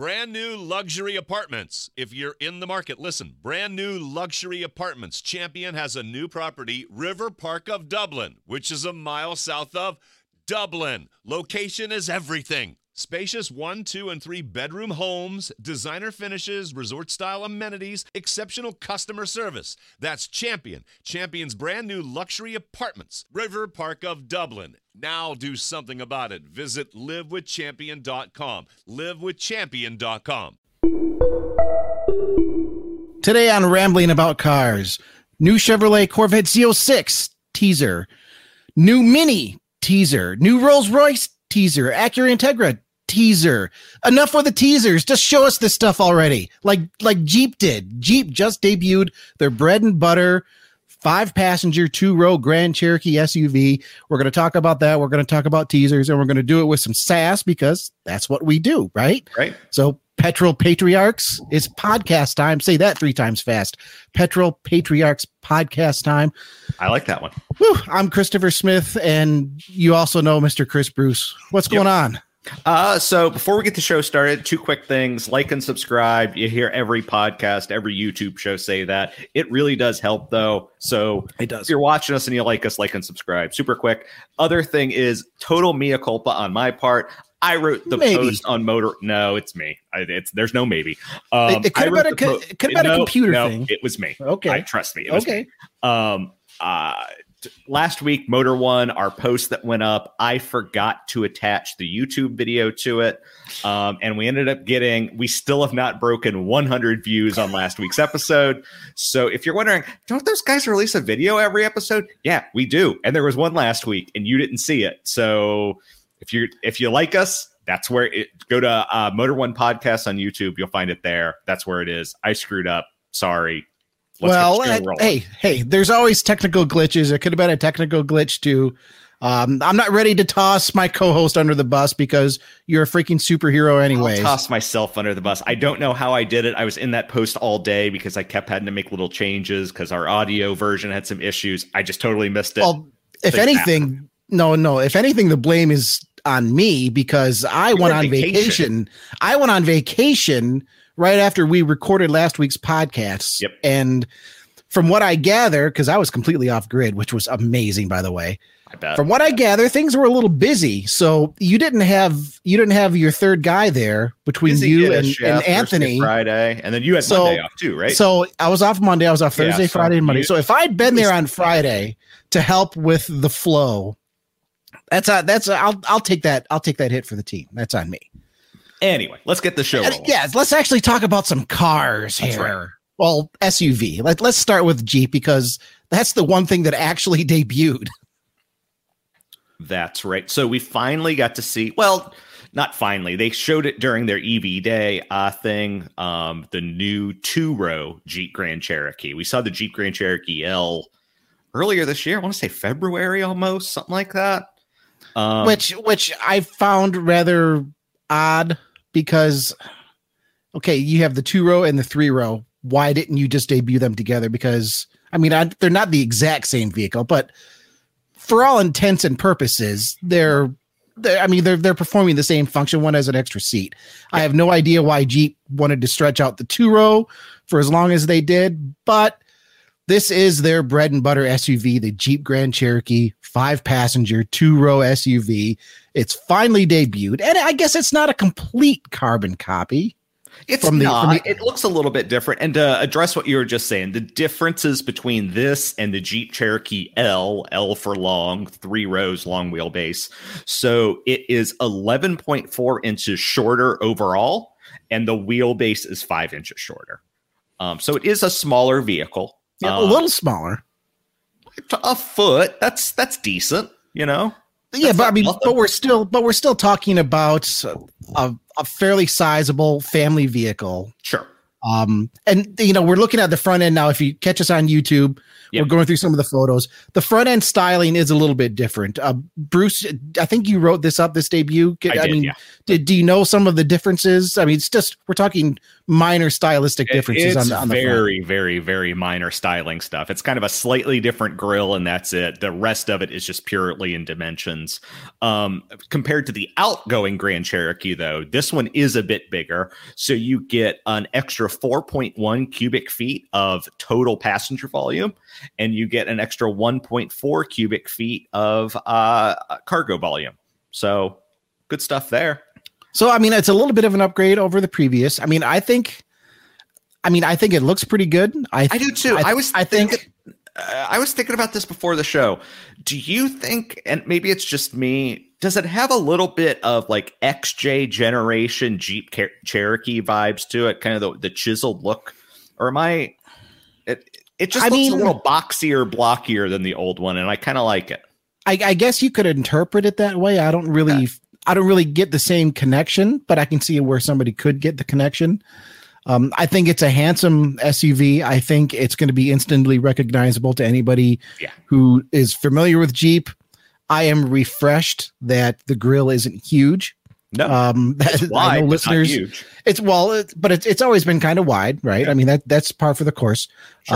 Brand new luxury apartments. If you're in the market, listen. Brand new luxury apartments. Champion has a new property, River Park of Dublin, which is a mile south of Dublin. Location is everything. Spacious 1, 2, and 3 bedroom homes, designer finishes, resort-style amenities, exceptional customer service. That's Champion. Champion's brand new luxury apartments, River Park of Dublin. Now do something about it. Visit livewithchampion.com. Livewithchampion.com. Today on Rambling About Cars, new Chevrolet Corvette Z06 teaser, new Mini teaser, new Rolls-Royce teaser, Acura Integra teaser. Enough with the teasers. Just show us this stuff already. Like Jeep did. Jeep just debuted their bread and butter 5-passenger 2-row Grand Cherokee SUV. We're going to talk about that. We're going to talk about teasers, and we're going to do it with some sass because that's what we do, right? Right. So Petrol Patriarchs, it's podcast time. Say that 3 times fast. Petrol Patriarchs podcast time. I like that one. Whew, I'm Christopher Smith, and you also know Mr. Chris Bruce. What's going on? So before we get the show started, 2 quick things. Like and subscribe. You hear every podcast, every YouTube show say that. It really does help, though. So it does. If you're watching us and you like us, like and subscribe. Super quick. Other thing is total mea culpa on my part. I wrote the post on Motor. No, it's me. There's no maybe. It could have been a computer thing. It was me. Okay. Trust me. It was me. Last week, Motor One, our post that went up, I forgot to attach the YouTube video to it. And we ended up we still have not broken 100 views on last week's episode. So if you're wondering, don't those guys release a video every episode? Yeah, we do. And there was one last week and you didn't see it. So if you like us, that's where go to Motor One Podcast on YouTube. You'll find it there. That's where it is. I screwed up. Sorry. Hey, there's always technical glitches. It could have been a technical glitch too. I'm not ready to toss my co-host under the bus because you're a freaking superhero anyway. I'll toss myself under the bus. I don't know how I did it. I was in that post all day because I kept having to make little changes because our audio version had some issues. I just totally missed it. Well, if anything, the blame is on me because I went on vacation. I went on vacation right after we recorded last week's podcast. Yep. And from what I gather, because I was completely off grid, which was amazing, by the way. I bet. From what I gather, things were a little busy. So you didn't have your third guy there between you and Anthony. Friday, and then you had Monday off too, right? So I was off Monday. I was off Thursday, Friday, and Monday. So if I'd been there on Friday to help with the flow, I'll take that. I'll take that hit for the team. That's on me. Anyway, let's get the show rolling. Yeah, let's actually talk about some cars here. Right. Well, SUV. Let's start with Jeep because that's the one thing that actually debuted. That's right. So we finally got to see. Well, not finally. They showed it during their EV Day thing. The new 2-row Jeep Grand Cherokee. We saw the Jeep Grand Cherokee L earlier this year. I want to say February, almost something like that. Which I found rather odd. Because, okay, you have the 2-row and the 3-row. Why didn't you just debut them together? Because, I mean, they're not the exact same vehicle, but for all intents and purposes, they're performing the same function. One has an extra seat. Yeah. I have no idea why Jeep wanted to stretch out the 2-row for as long as they did, but this is their bread and butter SUV, the Jeep Grand Cherokee 5-passenger 2-row SUV. It's finally debuted, and I guess it's not a complete carbon copy. It's not. It looks a little bit different. And to address what you were just saying, the differences between this and the Jeep Cherokee L for long, 3 rows, long wheelbase. So it is 11.4 inches shorter overall, and the wheelbase is 5 inches shorter. So it is a smaller vehicle. Yeah, a little smaller. A foot. That's decent, you know. Yeah, but we're still talking about a fairly sizable family vehicle. Sure. And we're looking at the front end now. If you catch us on YouTube, we're going through some of the photos. The front end styling is a little bit different. Bruce, I think you wrote this debut. I did, yeah. Do you know some of the differences? I mean, it's just we're talking minor stylistic differences it's on the very, front. very, very minor styling stuff. It's kind of a slightly different grill, and that's it. The rest of it is just purely in dimensions. Compared to the outgoing Grand Cherokee, though, this one is a bit bigger. So you get an extra 4.1 cubic feet of total passenger volume, and you get an extra 1.4 cubic feet of cargo volume. So good stuff there. So, I mean, it's a little bit of an upgrade over the previous. I think it looks pretty good. I do too. I was thinking about this before the show. Do you think, and maybe it's just me, does it have a little bit of like XJ generation Jeep Cherokee vibes to it? Kind of the chiseled look, or am I? It just looks a little boxier, blockier than the old one, and I kind of like it. I guess you could interpret it that way. I don't really get the same connection, but I can see where somebody could get the connection. I think it's a handsome SUV. I think it's going to be instantly recognizable to anybody who is familiar with Jeep. I am refreshed that the grill isn't huge. No, it's wide, I know listeners, not huge. But it's always been kind of wide, right? Yeah. I mean, that's par for the course. Sure.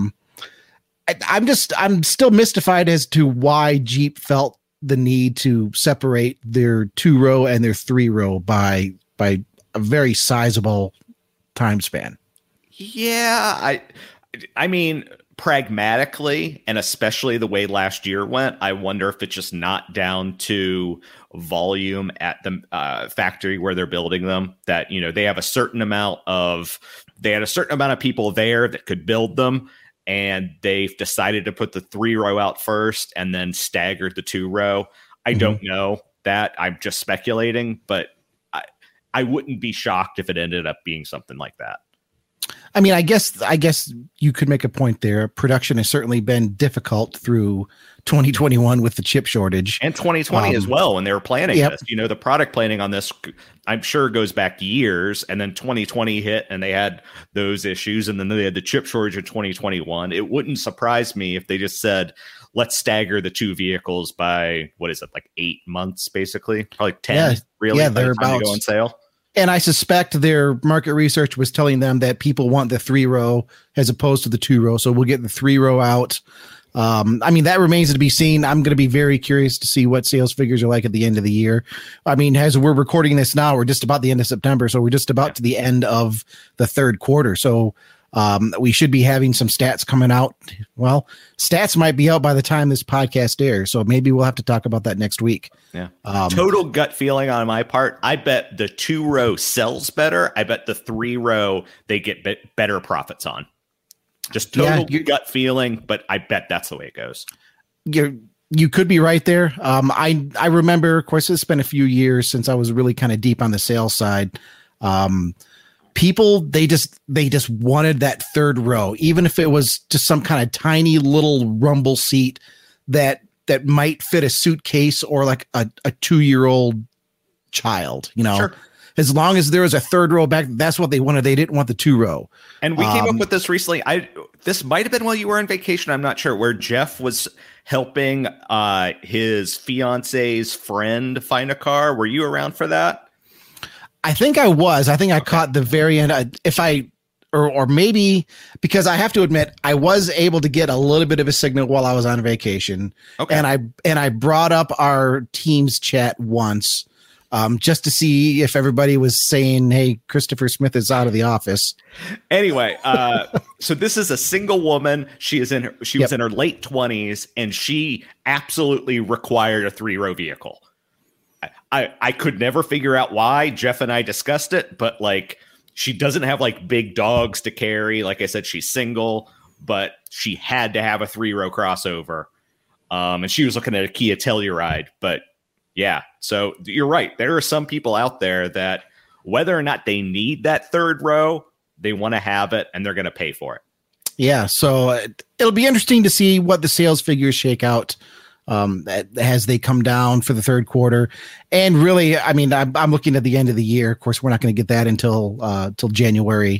I'm still mystified as to why Jeep felt the need to separate their 2-row and their 3-row by a very sizable time span. Yeah, I mean, pragmatically, and especially the way last year went, I wonder if it's just not down to volume at the factory where they're building them. That, you know, they had a certain amount of people there that could build them, and they've decided to put the 3-row out first and then staggered the 2-row. I don't know that. I'm just speculating, but I wouldn't be shocked if it ended up being something like that. I mean, I guess you could make a point there. Production has certainly been difficult through 2021 with the chip shortage, and 2020 as well. When they were planning this, you know, the product planning on this, I'm sure, goes back years. And then 2020 hit, and they had those issues, and then they had the chip shortage in 2021. It wouldn't surprise me if they just said, let's stagger the two vehicles by, what is it, like 8 months, basically, probably 10. Really, by the time they go on sale. And I suspect their market research was telling them that people want the 3-row as opposed to the 2-row. So we'll get the 3-row out. I mean, that remains to be seen. I'm going to be very curious to see what sales figures are like at the end of the year. I mean, as we're recording this now, we're just about the end of September. So we're just about to the end of the third quarter. So we should be having some stats coming out. Well, stats might be out by the time this podcast airs. So maybe we'll have to talk about that next week. Yeah. Total gut feeling on my part. I bet the 2-row sells better. I bet the 3-row they get better profits on. Just total gut feeling, but I bet that's the way it goes. You could be right there. I remember, of course, it's been a few years since I was really kind of deep on the sales side. People, they just wanted that 3rd row, even if it was just some kind of tiny little rumble seat that might fit a suitcase or like a 2-year-old child, you know. Sure. As long as there was a 3rd row back, that's what they wanted. They didn't want the 2-row. And we came up with this recently. This might have been while you were on vacation. I'm not sure. Where Jeff was helping his fiance's friend find a car. Were you around for that? I think I was. I think I caught the very end. Or maybe, because I have to admit, I was able to get a little bit of a signal while I was on vacation. Okay. And I brought up our Teams chat once. Just to see if everybody was saying, hey, Christopher Smith is out of the office. Anyway, so this is a single woman. She was in her late 20s, and she absolutely required a 3-row vehicle. I could never figure out why. Jeff and I discussed it, but like, she doesn't have like big dogs to carry. Like I said, she's single, but she had to have a 3-row crossover. And she was looking at a Kia Telluride, but yeah, so you're right. There are some people out there that whether or not they need that 3rd row, they want to have it and they're going to pay for it. Yeah, so it'll be interesting to see what the sales figures shake out as they come down for the 3rd quarter. And really, I mean, I'm looking at the end of the year. Of course, we're not going to get that until January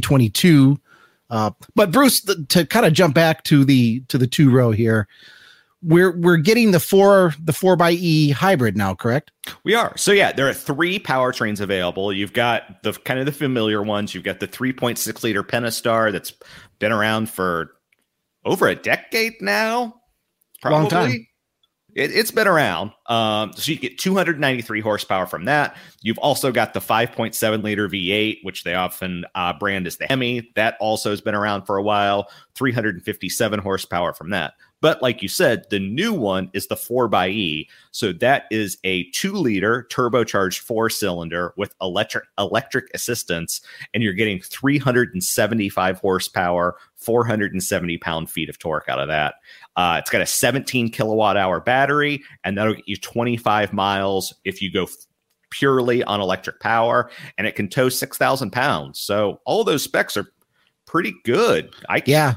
2022. But Bruce, to kind of jump back to the 2-row here, we're getting the 4xe hybrid now, correct? We are. So yeah, there are 3 powertrains available. You've got the kind of the familiar ones. You've got the 3.6 liter Pentastar that's been around for over a decade now. Probably. Long time. It's been around. So you get 293 horsepower from that. You've also got the 5.7 liter V8, which they often brand as the Hemi. That also has been around for a while. 357 horsepower from that. But like you said, the new one is the 4xe. So that is a 2-liter turbocharged 4-cylinder with electric assistance, and you're getting 375 horsepower, 470 pound-feet of torque out of that. It's got a 17 kilowatt-hour battery, and that'll get you 25 miles if you go purely on electric power, and it can tow 6,000 pounds. So all those specs are pretty good. Yeah.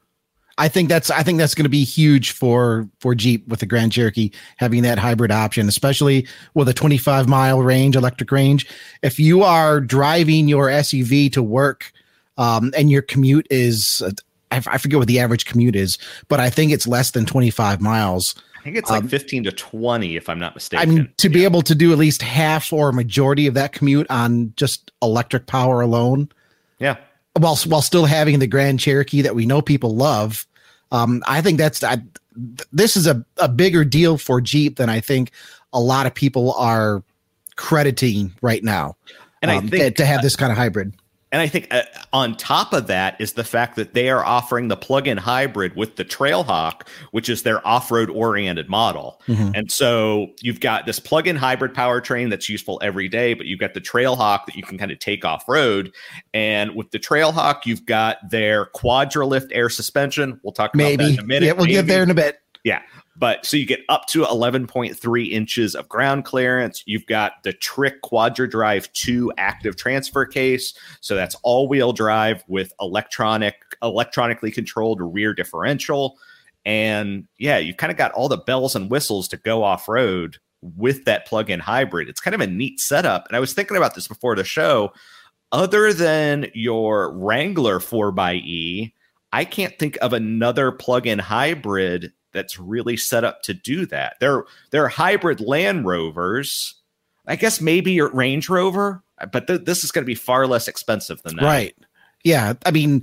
I think that's going to be huge for Jeep with the Grand Cherokee having that hybrid option, especially with a 25-mile range, electric range. If you are driving your SUV to work and your commute is, I forget what the average commute is, but I think it's less than 25 miles. I think it's like 15 to 20, if I'm not mistaken. I mean, to be able to do at least half or a majority of that commute on just electric power alone. Yeah. While still having the Grand Cherokee that we know people love. I think this is a bigger deal for Jeep than I think a lot of people are crediting right now. And I think to have this kind of hybrid. And I think on top of that is the fact that they are offering the plug-in hybrid with the Trailhawk, which is their off-road oriented model. Mm-hmm. And so you've got this plug-in hybrid powertrain that's useful every day, but you've got the Trailhawk that you can kind of take off-road. And with the Trailhawk, you've got their Quadralift air suspension. We'll talk about that in a minute. Yeah, we'll get there in a bit. Yeah. But so you get up to 11.3 inches of ground clearance. You've got the Trick QuadraDrive 2 active transfer case. So that's all-wheel drive with electronically controlled rear differential. And yeah, you've kind of got all the bells and whistles to go off-road with that plug-in hybrid. It's kind of a neat setup. And I was thinking about this before the show. Other than your Wrangler 4xe, I can't think of another plug-in hybrid that's really set up to do that. There are hybrid Land Rovers. I guess maybe your Range Rover, but this is going to be far less expensive than that. Right. Yeah. I mean,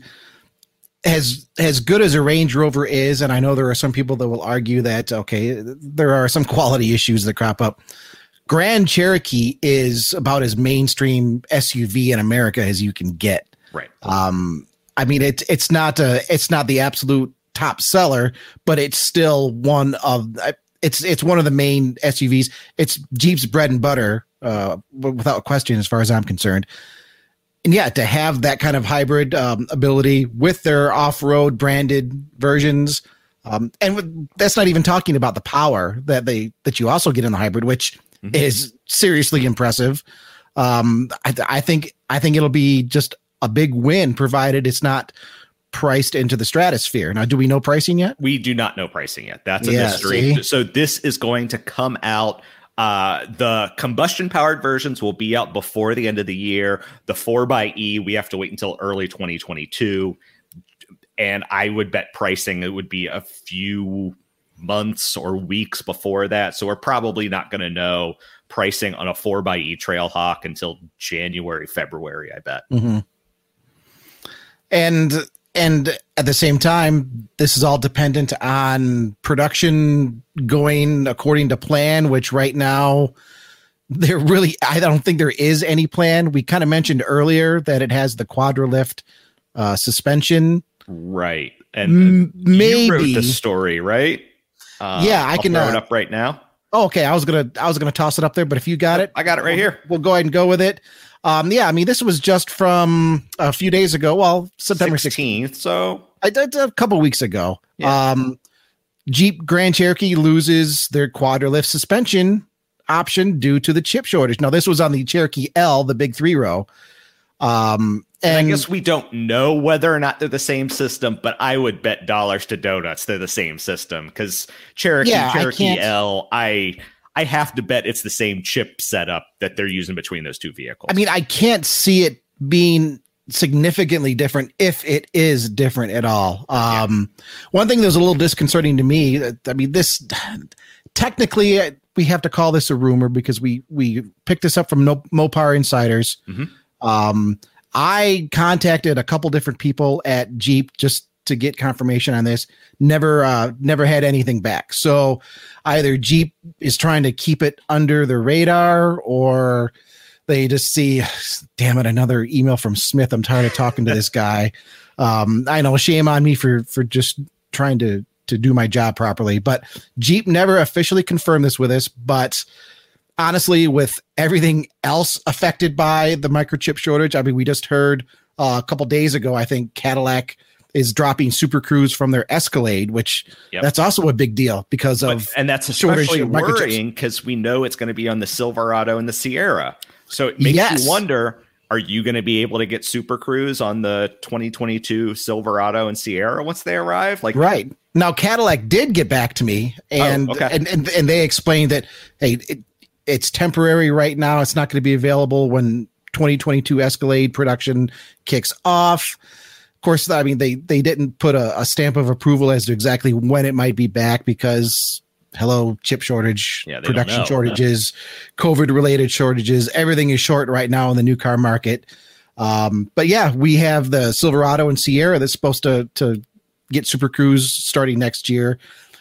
as good as a Range Rover is, and I know there are some people that will argue that, okay, there are some quality issues that crop up. Grand Cherokee is about as mainstream SUV in America as you can get. Right. I mean, it's not the absolute top seller, but it's still one of the main SUVs. It's Jeep's bread and butter, without question, as far as I'm concerned. And yeah, to have that kind of hybrid ability with their off-road branded versions, and that's not even talking about the power that you also get in the hybrid, which is seriously impressive. I think it'll be just a big win, provided it's not priced into the stratosphere. Now, do we know pricing yet? We do not know pricing yet. That's a mystery. See? So this is going to come out. The combustion powered versions will be out before the end of the year. The 4xe, we have to wait until early 2022. And I would bet pricing, it would be a few months or weeks before that. So we're probably not going to know pricing on a 4xe Trailhawk until January, February, I bet. Mm-hmm. And at the same time, this is all dependent on production going according to plan, which right now I don't think there is any plan. We kind of mentioned earlier that it has the Quadralift suspension. Right. And maybe you wrote the story, right? Yeah, I can throw it up right now. Oh, okay. I was gonna toss it up there, but if you got it, I got it right here. We'll go ahead and go with it. Yeah, I mean, this was just from a few days ago. Well, September 16th. So I did a couple weeks ago. Yeah. Jeep Grand Cherokee loses their Quadralift suspension option due to the chip shortage. Now, this was on the Cherokee L, the big 3-row. And I guess we don't know whether or not they're the same system, but I would bet dollars to donuts they're the same system, because Cherokee L, I have to bet it's the same chip setup that they're using between those two vehicles. I mean, I can't see it being significantly different, if it is different at all. One thing that was a little disconcerting to me, I mean, this technically we have to call this a rumor because we picked this up from Mopar Insiders. I contacted a couple different people at Jeep just to get confirmation on this. Never had anything back. So either Jeep is trying to keep it under the radar, or they just see, damn it, another email from Smith. I'm tired of talking to this guy. I know, shame on me for just trying to do my job properly, but Jeep never officially confirmed this with us. But honestly, with everything else affected by the microchip shortage, I mean, we just heard a couple days ago, I think Cadillac is dropping Super Cruise from their Escalade, which that's also a big deal because of, and that's especially worrying because we know it's going to be on the Silverado and the Sierra. So it makes you wonder, are you going to be able to get Super Cruise on the 2022 Silverado and Sierra once they arrive? Like, right now, Cadillac did get back to me, and and they explained that, hey, it's temporary right now. It's not going to be available when 2022 Escalade production kicks off. Of course, I mean, they didn't put a stamp of approval as to exactly when it might be back because, hello, chip shortage, production shortages, COVID-related shortages. Everything is short right now in the new car market. But yeah, we have the Silverado and Sierra that's supposed to get Super Cruise starting next year.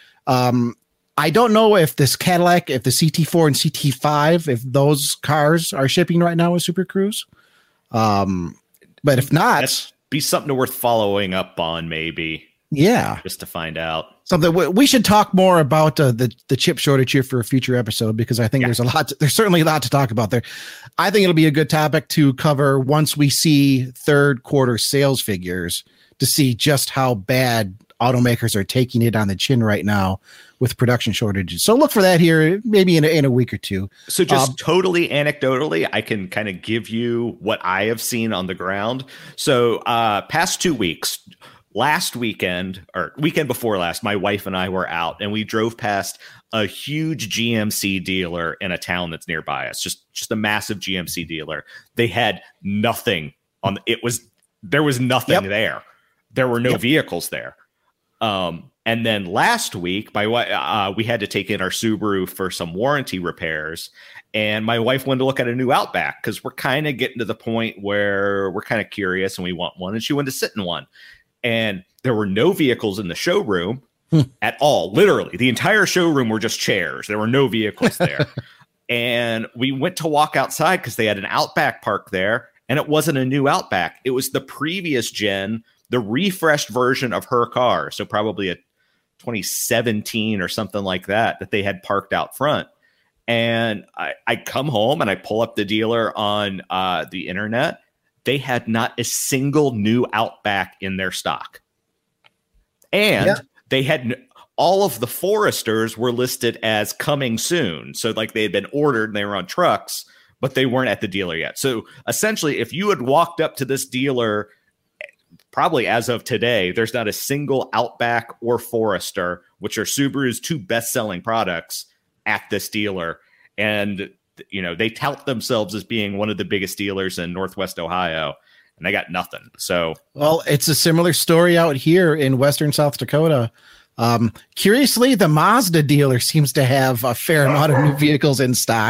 I don't know if this Cadillac, if the CT4 and CT5, if those cars are shipping right now with Super Cruise. But if not, that'd be something worth following up on, maybe. Yeah, just to find out something. We should talk more about the chip shortage here for a future episode, because I think there's certainly a lot to talk about there. I think it'll be a good topic to cover once we see third quarter sales figures to see just how bad automakers are taking it on the chin right now with production shortages. So look for that here, maybe in a week or two. So just totally anecdotally, I can kind of give you what I have seen on the ground. So past 2 weeks, last weekend or weekend before last, my wife and I were out and we drove past a huge GMC dealer in a town that's nearby us, just a massive GMC dealer. They had nothing on there was nothing there. There were no vehicles there. And then last week, we had to take in our Subaru for some warranty repairs, and my wife wanted to look at a new Outback because we're kind of getting to the point where we're kind of curious and we want one, and she wanted to sit in one. And there were no vehicles in the showroom at all. Literally, the entire showroom were just chairs. There were no vehicles there. And we went to walk outside because they had an Outback parked there, and it wasn't a new Outback. It was the previous gen, the refreshed version of her car. So probably a 2017 or something like that they had parked out front. And I come home and I pull up the dealer on the internet. They had not a single new Outback in their stock. And they had all of the Foresters were listed as coming soon. So like they had been ordered and they were on trucks, but they weren't at the dealer yet. So essentially, if you had walked up to this dealer probably as of today, there's not a single Outback or Forester, which are Subaru's two best-selling products, at this dealer. And, you know, they tout themselves as being one of the biggest dealers in Northwest Ohio, and they got nothing. So, well, it's a similar story out here in Western South Dakota. Curiously, the Mazda dealer seems to have a fair amount of new vehicles in stock.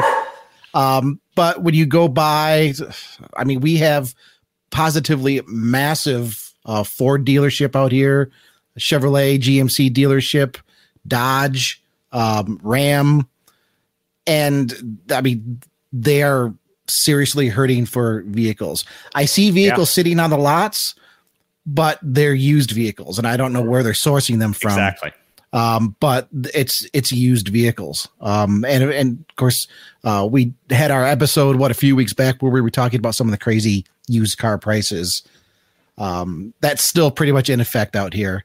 But when you go by, I mean, we have positively massive Ford dealership out here, Chevrolet, GMC dealership, Dodge, Ram. And I mean, they are seriously hurting for vehicles. I see vehicles sitting on the lots, but they're used vehicles, and I don't know where they're sourcing them from. Exactly. But it's used vehicles. And of course, we had our episode, a few weeks back where we were talking about some of the crazy used car prices. That's still pretty much in effect out here.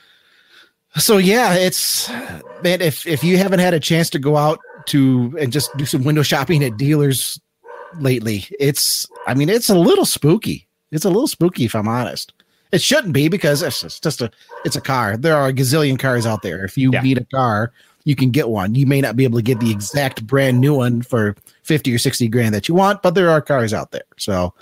So yeah, man, if you haven't had a chance to go out and just do some window shopping at dealers lately, it's a little spooky. It's a little spooky, if I'm honest. It shouldn't be, because it's a car. There are a gazillion cars out there. If you need a car, you can get one. You may not be able to get the exact brand new one for 50 or 60 grand that you want, but there are cars out there. So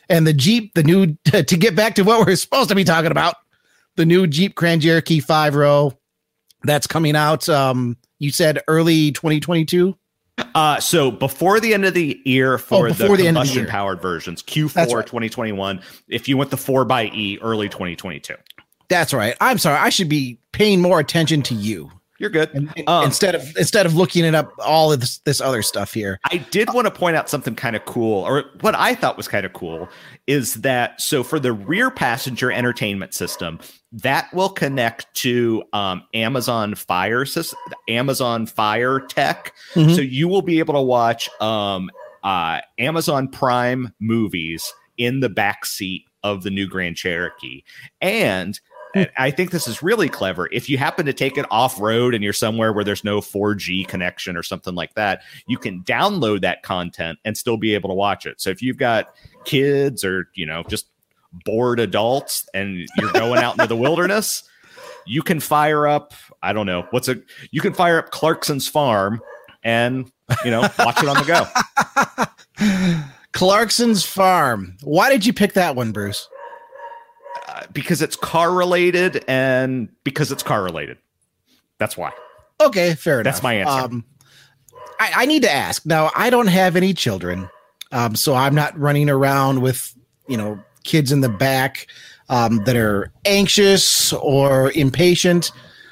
And the Jeep, the new, to get back to what we're supposed to be talking about, the new Jeep Grand Cherokee 5-row that's coming out. You said early 2022. So before the end of the year for the combustion powered versions, Q4 right. 2021. If you want the 4xe, early 2022. That's right. I'm sorry. I should be paying more attention to you. You're good. Instead of looking it up, all of this other stuff here. I did want to point out something kind of cool, or what I thought was kind of cool, is that so for the rear passenger entertainment system, that will connect to Amazon Fire system, Amazon Fire tech. Mm-hmm. So you will be able to watch Amazon Prime movies in the back seat of the new Grand Cherokee. And I think this is really clever. If you happen to take it off road and you're somewhere where there's no 4G connection or something like that, you can download that content and still be able to watch it. So if you've got kids or, just bored adults and you're going out into the wilderness, you can fire up, you can fire up Clarkson's Farm and, watch it on the go. Clarkson's Farm. Why did you pick that one, Bruce? Because it's car related and because it's car related. That's why. Okay, fair enough. That's my answer. I need to ask. Now, I don't have any children, so I'm not running around with, kids in the back that are anxious or impatient.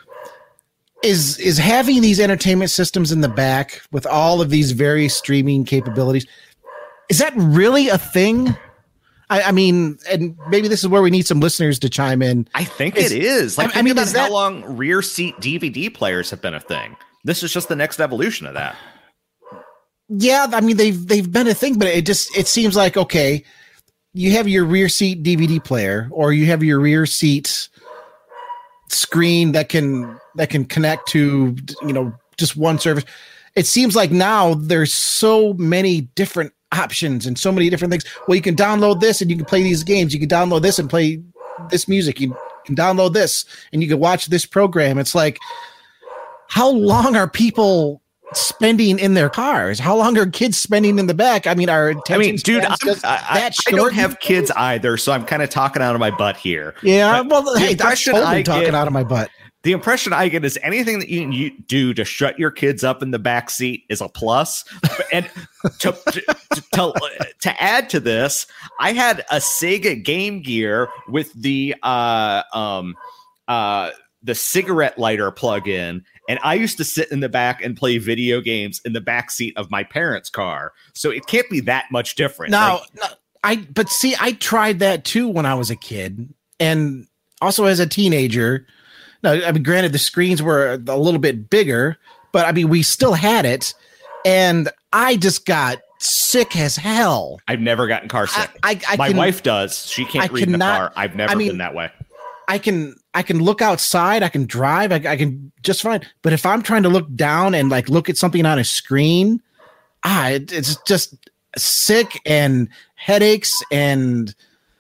Is having these entertainment systems in the back with all of these various streaming capabilities, is that really a thing? I mean, and maybe this is where we need some listeners to chime in. I think it is. Think about how long rear seat DVD players have been a thing. This is just the next evolution of that. Yeah, I mean, they've been a thing, but it seems like, okay, you have your rear seat DVD player, or you have your rear seat screen that can connect to, just one service. It seems like now there's so many different options and so many different things. Well, you can download this and you can play these games. You can download this and play this music. You can download this and you can watch this program. It's like, how long are people spending in their cars? How long are kids spending in the back? I mean, dude, I don't have kids either, so I'm kind of talking out of my butt here. Yeah, well, hey, that's totally talking out of my butt. The impression I get is anything that you do to shut your kids up in the back seat is a plus. And to add to this, I had a Sega Game Gear with the cigarette lighter plug-in, and I used to sit in the back and play video games in the back seat of my parents' car. So it can't be that much different. But see, I tried that too when I was a kid, and also as a teenager. No, I mean, granted, the screens were a little bit bigger, but I mean, we still had it, and I just got sick as hell. I've never gotten car sick. My wife does. She can't read in the car. I've never been that way. I can look outside. I can drive. I can just fine. But if I'm trying to look down and look at something on a screen, it's just sick and headaches and.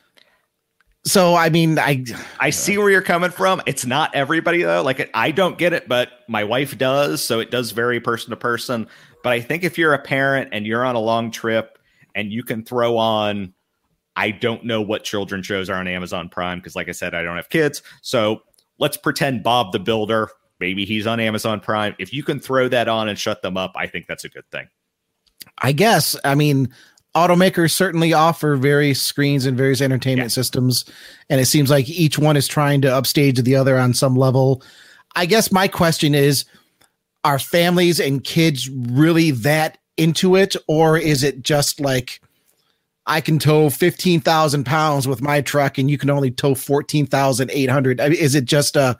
So, I mean, I see where you're coming from. It's not everybody, though. I don't get it, but my wife does. So it does vary person to person. But I think if you're a parent and you're on a long trip and you can throw on, I don't know what children shows are on Amazon Prime, because like I said, I don't have kids. So let's pretend Bob the Builder, maybe he's on Amazon Prime. If you can throw that on and shut them up, I think that's a good thing. I guess. I mean, automakers certainly offer various screens and various entertainment systems, and it seems like each one is trying to upstage the other on some level. I guess my question is, are families and kids really that into it, or is it just like, I can tow 15,000 pounds with my truck and you can only tow 14,800? I mean, is it just a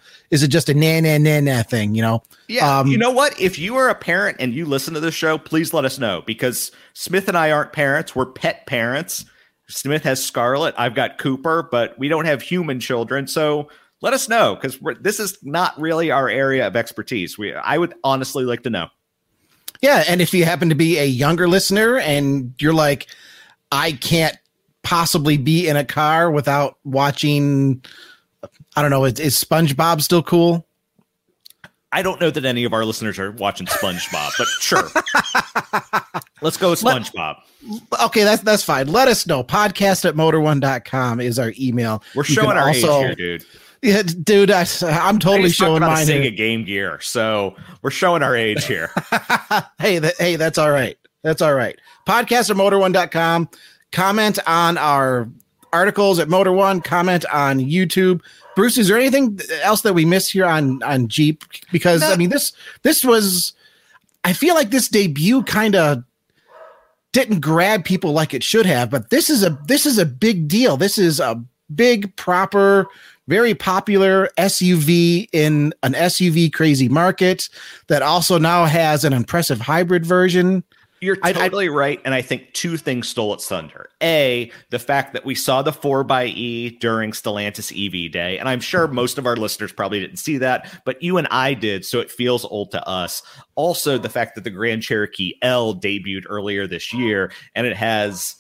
na thing, Yeah. You know what? If you are a parent and you listen to this show, please let us know, because Smith and I aren't parents. We're pet parents. Smith has Scarlett. I've got Cooper, but we don't have human children. So let us know, because this is not really our area of expertise. I would honestly like to know. Yeah. And if you happen to be a younger listener and you're like, I can't possibly be in a car without watching, I don't know, is SpongeBob still cool? I don't know that any of our listeners are watching SpongeBob, but sure. Let's go with SpongeBob. Okay, that's fine. Let us know. Podcast@motor1.com is our email. We're showing our age here, dude. Yeah, dude, I'm totally showing mine. Sega Game Gear, so we're showing our age here. Hey, that's all right. That's all right. Podcast@motor1.com. Comment on our articles at Motor One. Comment on YouTube. Bruce, is there anything else that we missed here on Jeep? Because I mean, this was, I feel like this debut kind of didn't grab people like it should have, but this is a big deal. This is a big, proper, very popular SUV in an SUV crazy market that also now has an impressive hybrid version. You're totally right. And I think two things stole its thunder. A, the fact that we saw the 4xe during Stellantis EV Day. And I'm sure most of our listeners probably didn't see that, but you and I did. So it feels old to us. Also, the fact that the Grand Cherokee L debuted earlier this year and it has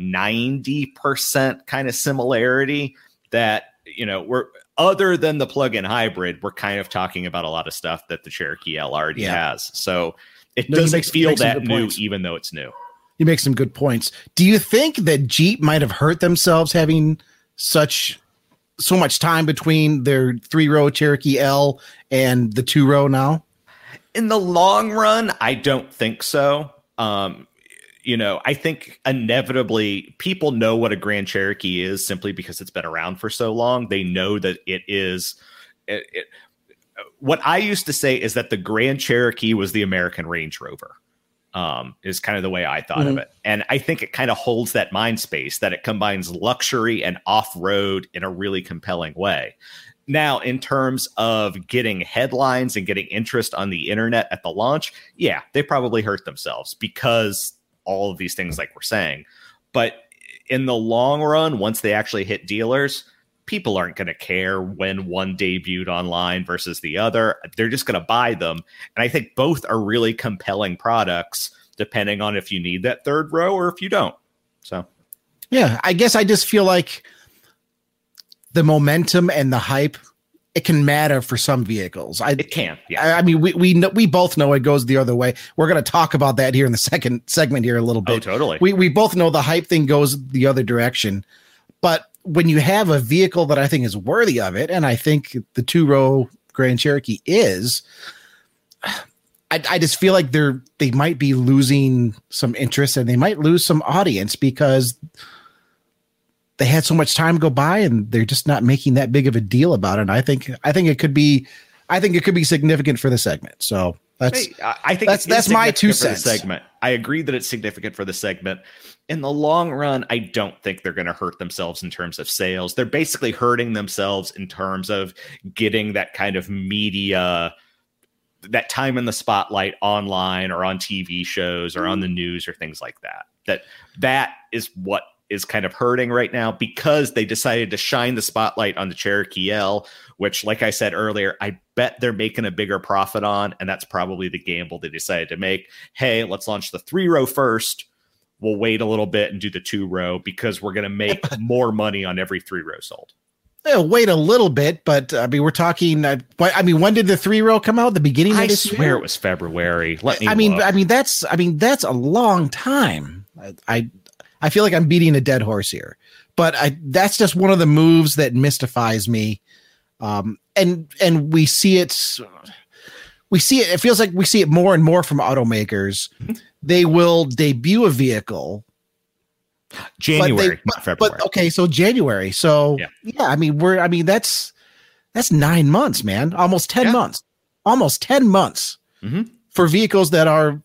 90% kind of similarity that, you know, we're other than the plug-in hybrid, we're kind of talking about a lot of stuff that the Cherokee L already has. So it doesn't feel that new, even though it's new. You make some good points. Do you think that Jeep might have hurt themselves having so much time between their 3-row Cherokee L and the 2-row now? In the long run, I don't think so. You know, I think inevitably people know what a Grand Cherokee is simply because it's been around for so long. They know that it is. What I used to say is that the Grand Cherokee was the American Range Rover, is kind of the way I thought of it. And I think it kind of holds that mind space that it combines luxury and off-road in a really compelling way. Now, in terms of getting headlines and getting interest on the internet at the launch, yeah, they probably hurt themselves because all of these things like we're saying. But in the long run, once they actually hit dealers, people aren't going to care when one debuted online versus the other. They're just going to buy them. And I think both are really compelling products, depending on if you need that 3rd row or if you don't. So, yeah, I guess I just feel like the momentum and the hype, it can matter for some vehicles. It can. Yeah. I mean, we both know it goes the other way. We're going to talk about that here in the second segment here a little bit. Oh, totally. We both know the hype thing goes the other direction, but when you have a vehicle that I think is worthy of it, and I think the 2-row Grand Cherokee is, I just feel like they might be losing some interest and they might lose some audience because they had so much time go by and they're just not making that big of a deal about it. And I think it could be significant for the segment. So I think that's my 2 cents. Segment. I agree that it's significant for the segment. In the long run, I don't think they're going to hurt themselves in terms of sales. They're basically hurting themselves in terms of getting that kind of media, that time in the spotlight online or on TV shows or on the news or things like that. That is what is kind of hurting right now because they decided to shine the spotlight on the Cherokee L, which, like I said earlier, I bet they're making a bigger profit on. And that's probably the gamble they decided to make. Hey, let's launch the 3-row first. We'll wait a little bit and do the 2-row because we're going to make more money on every 3-row sold. Wait a little bit, but I mean, we're talking. I mean, when did the 3-row come out? The beginning of this year? I swear it was February. I mean, that's a long time. I feel like I'm beating a dead horse here, but that's just one of the moves that mystifies me. And we see it. It feels like we see it more and more from automakers. They will debut a vehicle January, not February. But okay, so January. So yeah, I mean that's 9 months, man. Almost 10 months. Almost 10 months for vehicles that are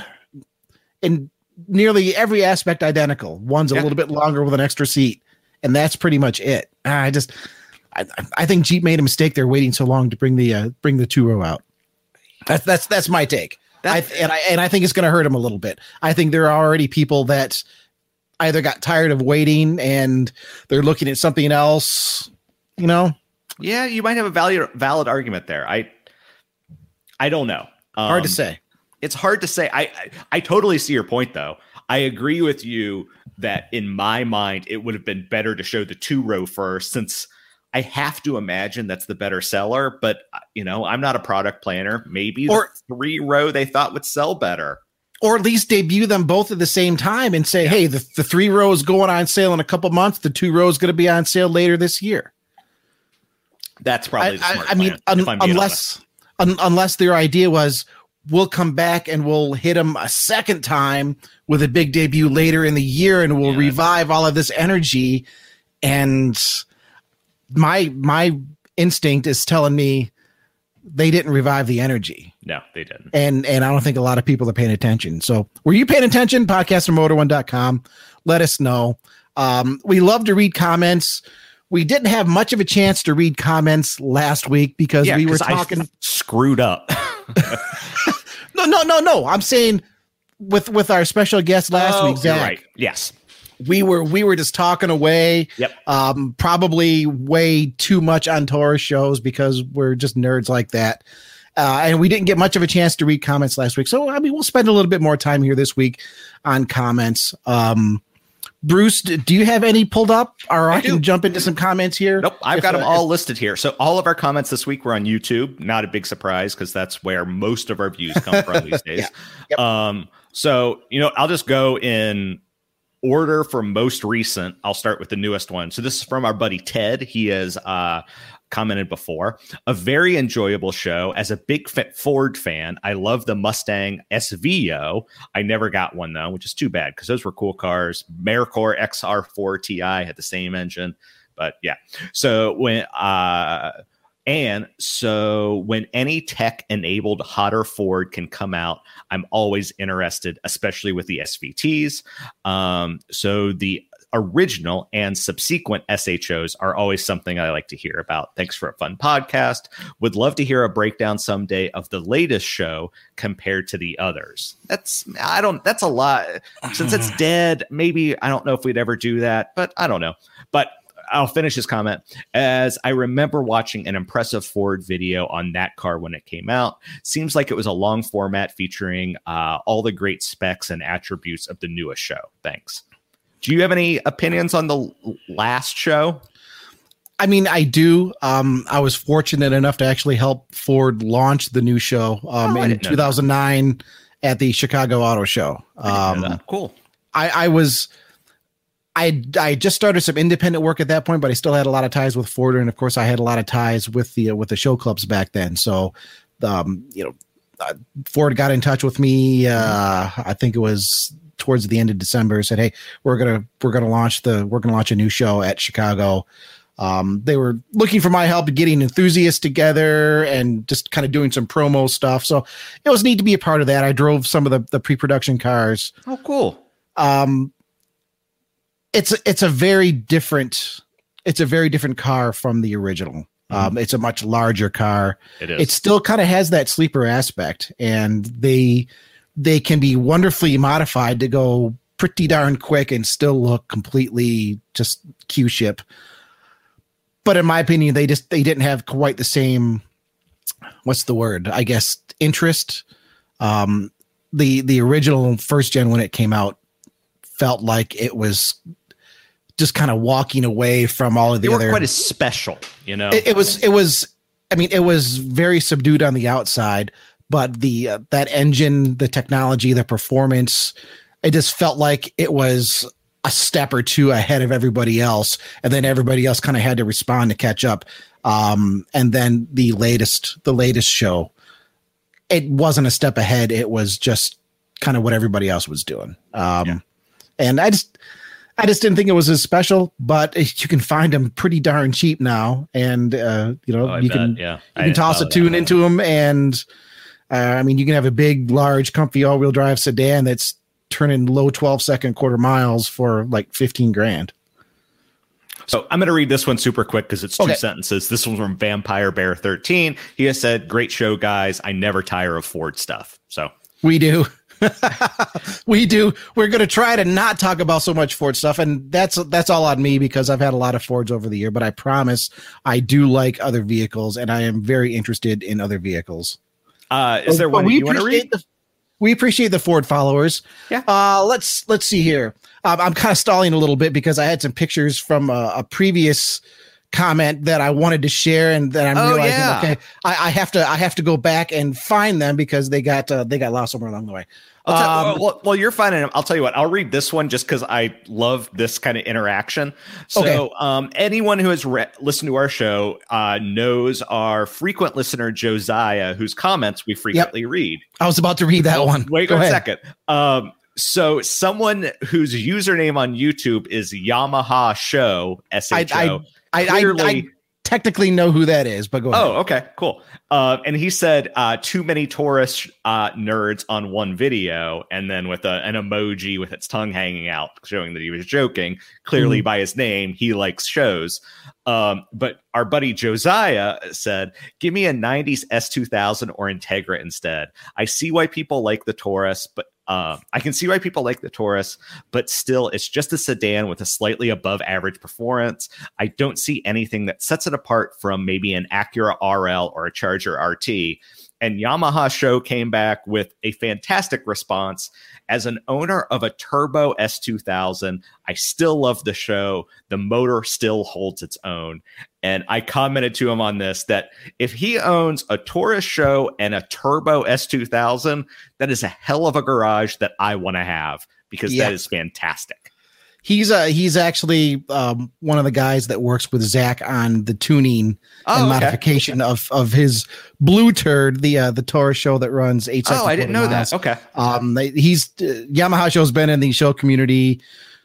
in nearly every aspect identical. One's a little bit longer with an extra seat, and that's pretty much it. I think Jeep made a mistake. They're waiting so long to bring the 2-row out. That's my take. I think it's going to hurt them a little bit. I think there are already people that either got tired of waiting and they're looking at something else, you know? Yeah, you might have a valid argument there. I don't know. Hard to say. It's hard to say. I totally see your point, though. I agree with you that in my mind, it would have been better to show the 2-row first, since I have to imagine that's the better seller, but I'm not a product planner. Maybe or the 3-row they thought would sell better. Or at least debut them both at the same time and say, hey, the 3-row is going on sale in a couple months. The 2-row is going to be on sale later this year. That's probably the smart I mean, unless their idea was we'll come back and we'll hit them a second time with a big debut later in the year and we'll revive all of this energy. And my instinct is telling me they didn't revive the energy. No, they didn't. And I don't think a lot of people are paying attention. So were you paying attention? Podcastermotor1.com. Let us know. We love to read comments. We didn't have much of a chance to read comments last week because we were talking. I screwed up. No. I'm saying with our special guest last week, Zach. Right. Yes. We were just talking away. Yep. Probably way too much on Taurus shows because we're just nerds like that. And we didn't get much of a chance to read comments last week. So, I mean, we'll spend a little bit more time here this week on comments. Bruce, do you have any pulled up? Or I can jump into some comments here? Nope, I've got them all listed here. So all of our comments this week were on YouTube. Not a big surprise because that's where most of our views come from these days. Yeah. Yep. So, I'll just go in order from most recent. I'll start with the newest one. So this is from our buddy Ted. He has commented before. A very enjoyable show. As a big Ford fan, I love the Mustang SVO. I never got one though, which is too bad because those were cool cars. AmeriCorps XR4 Ti had the same engine, but yeah. So when any tech-enabled hotter Ford can come out, I'm always interested, especially with the SVTs. So the original and subsequent SHOs are always something I like to hear about. Thanks for a fun podcast. Would love to hear a breakdown someday of the latest show compared to the others. That's a lot. Since it's dead, maybe I don't know if we'd ever do that, but I don't know. But I'll finish his comment. As I remember watching an impressive Ford video on that car when it came out. Seems like it was a long format featuring all the great specs and attributes of the newest show. Thanks. Do you have any opinions on the last show? I mean, I do. I was fortunate enough to actually help Ford launch the new show in 2009 at the Chicago Auto Show. Cool. I just started some independent work at that point, but I still had a lot of ties with Ford, and of course, I had a lot of ties with the show clubs back then. So, Ford got in touch with me. I think it was towards the end of December. Said, "Hey, we're gonna launch a new show at Chicago." They were looking for my help getting enthusiasts together and just kind of doing some promo stuff. So it was neat to be a part of that. I drove some of the pre-production cars. Oh, cool. It's a very different car from the original. It's a much larger car. It is. It still kind of has that sleeper aspect, and they can be wonderfully modified to go pretty darn quick and still look completely just Q-ship. But in my opinion, they didn't have quite the same, what's the word? I guess interest. The original first gen when it came out felt like it was just kind of walking away from all of the other. Quite as special, It was very subdued on the outside, but that engine, the technology, the performance, it just felt like it was a step or two ahead of everybody else, and then everybody else kind of had to respond to catch up. And then the latest show, it wasn't a step ahead. It was just kind of what everybody else was doing. And I just didn't think it was as special, but you can find them pretty darn cheap now. And, you can toss a tune into them. And you can have a big, large, comfy all-wheel drive sedan that's turning low 12-second quarter miles for like $15,000. So I'm going to read this one super quick because it's two sentences. This one's from Vampire Bear 13. He has said, "Great show, guys. I never tire of Ford stuff." So we do. We do. We're going to try to not talk about so much Ford stuff, and that's all on me because I've had a lot of Fords over the year, but I promise I do like other vehicles, and I am very interested in other vehicles. Is there one you want to read? We appreciate the Ford followers. Yeah. Let's see here. I'm kind of stalling a little bit because I had some pictures from a previous comment that I wanted to share, and then I'm realizing, okay, I have to go back and find them because they got lost somewhere along the way. Well, you're finding them. I'll tell you what. I'll read this one just because I love this kind of interaction. So, anyone who has listened to our show knows our frequent listener Josiah, whose comments we frequently read. I was about to read that one. Wait a second. So, someone whose username on YouTube is Yamaha Show SHO. I technically know who that is, but go ahead. Oh, okay, cool. And he said too many Taurus nerds on one video, and then with an emoji with its tongue hanging out, showing that he was joking. Clearly, by his name, he likes shows. But our buddy Josiah said, "Give me a '90s S2000 or Integra instead. I see why people like the Taurus, but." I can see why people like the Taurus, but still, it's just a sedan with a slightly above average performance. I don't see anything that sets it apart from maybe an Acura RL or a Charger RT. And Yamaha Show came back with a fantastic response. As an owner of a turbo S2000, I still love the show. The motor still holds its own. And I commented to him on this that if he owns a Taurus Show and a turbo S2000, that is a hell of a garage that I want to have because that is fantastic. He's actually one of the guys that works with Zach on the tuning and modification of his Blue Turd, the Taurus Show that runs 8 seconds. Oh, I didn't know that. Okay. He's Yamaha Show's been in the show community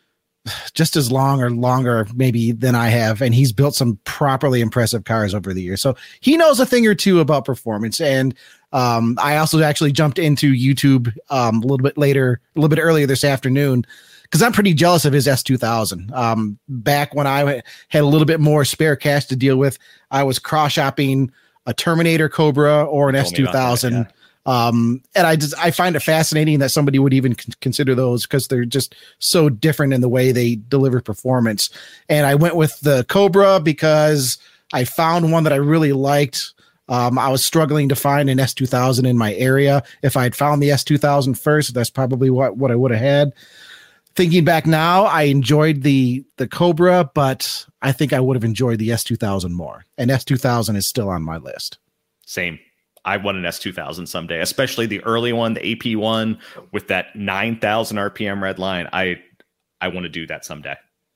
just as long or longer maybe than I have, and he's built some properly impressive cars over the years. So he knows a thing or two about performance. And I also actually jumped into YouTube a little bit earlier this afternoon, because I'm pretty jealous of his S2000. Back when I had a little bit more spare cash to deal with, I was cross-shopping a Terminator Cobra or an S2000. And I find it fascinating that somebody would even consider those because they're just so different in the way they deliver performance. And I went with the Cobra because I found one that I really liked. I was struggling to find an S2000 in my area. If I had found the S2000 first, that's probably what I would have had. Thinking back now, I enjoyed the Cobra, but I think I would have enjoyed the S2000 more. And S2000 is still on my list. Same. I want an S2000 someday, especially the early one, the AP one with that 9,000 RPM red line. I want to do that someday.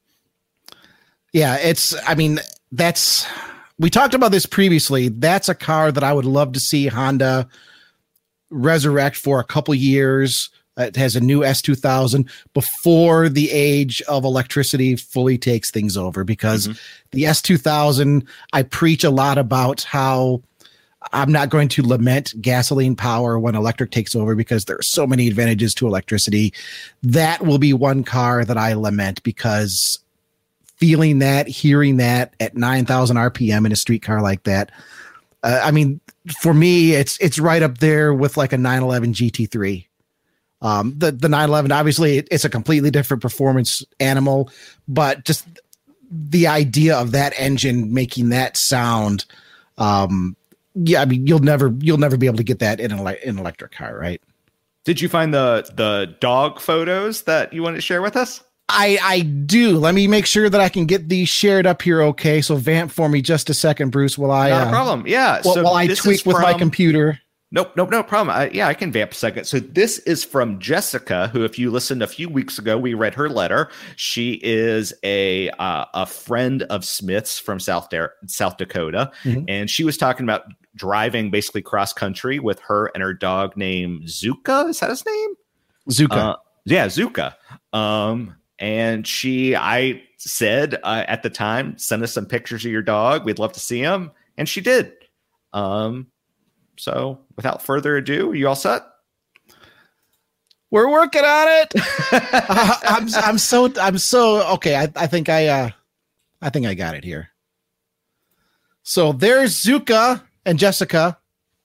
Yeah, we talked about this previously. That's a car that I would love to see Honda resurrect for a couple years. It has a new S2000 before the age of electricity fully takes things over, because the S2000, I preach a lot about how I'm not going to lament gasoline power when electric takes over, because there are so many advantages to electricity. That will be one car that I lament, because feeling that, hearing that at 9,000 RPM in a street car like that, for me, it's right up there with like a 911 GT3. The 911, obviously, it's a completely different performance animal, but just the idea of that engine making that sound, you'll never be able to get that in an electric car, right? Did you find the dog photos that you want to share with us? I do. Let me make sure that I can get these shared up here. Okay, so vamp for me just a second, Bruce. Not a problem. Yeah. While I tweak with my computer. Nope, no problem. I can vamp a second. So this is from Jessica, who, if you listened a few weeks ago, we read her letter. She is a friend of Smith's from South Dakota, and she was talking about driving basically cross country with her and her dog named Zuka. Is that his name? Zuka. Yeah, Zuka. And I said at the time, send us some pictures of your dog. We'd love to see them, and she did. So without further ado, are you all set? We're working on it. I'm so okay. I think I got it here. So there's Zuka and Jessica.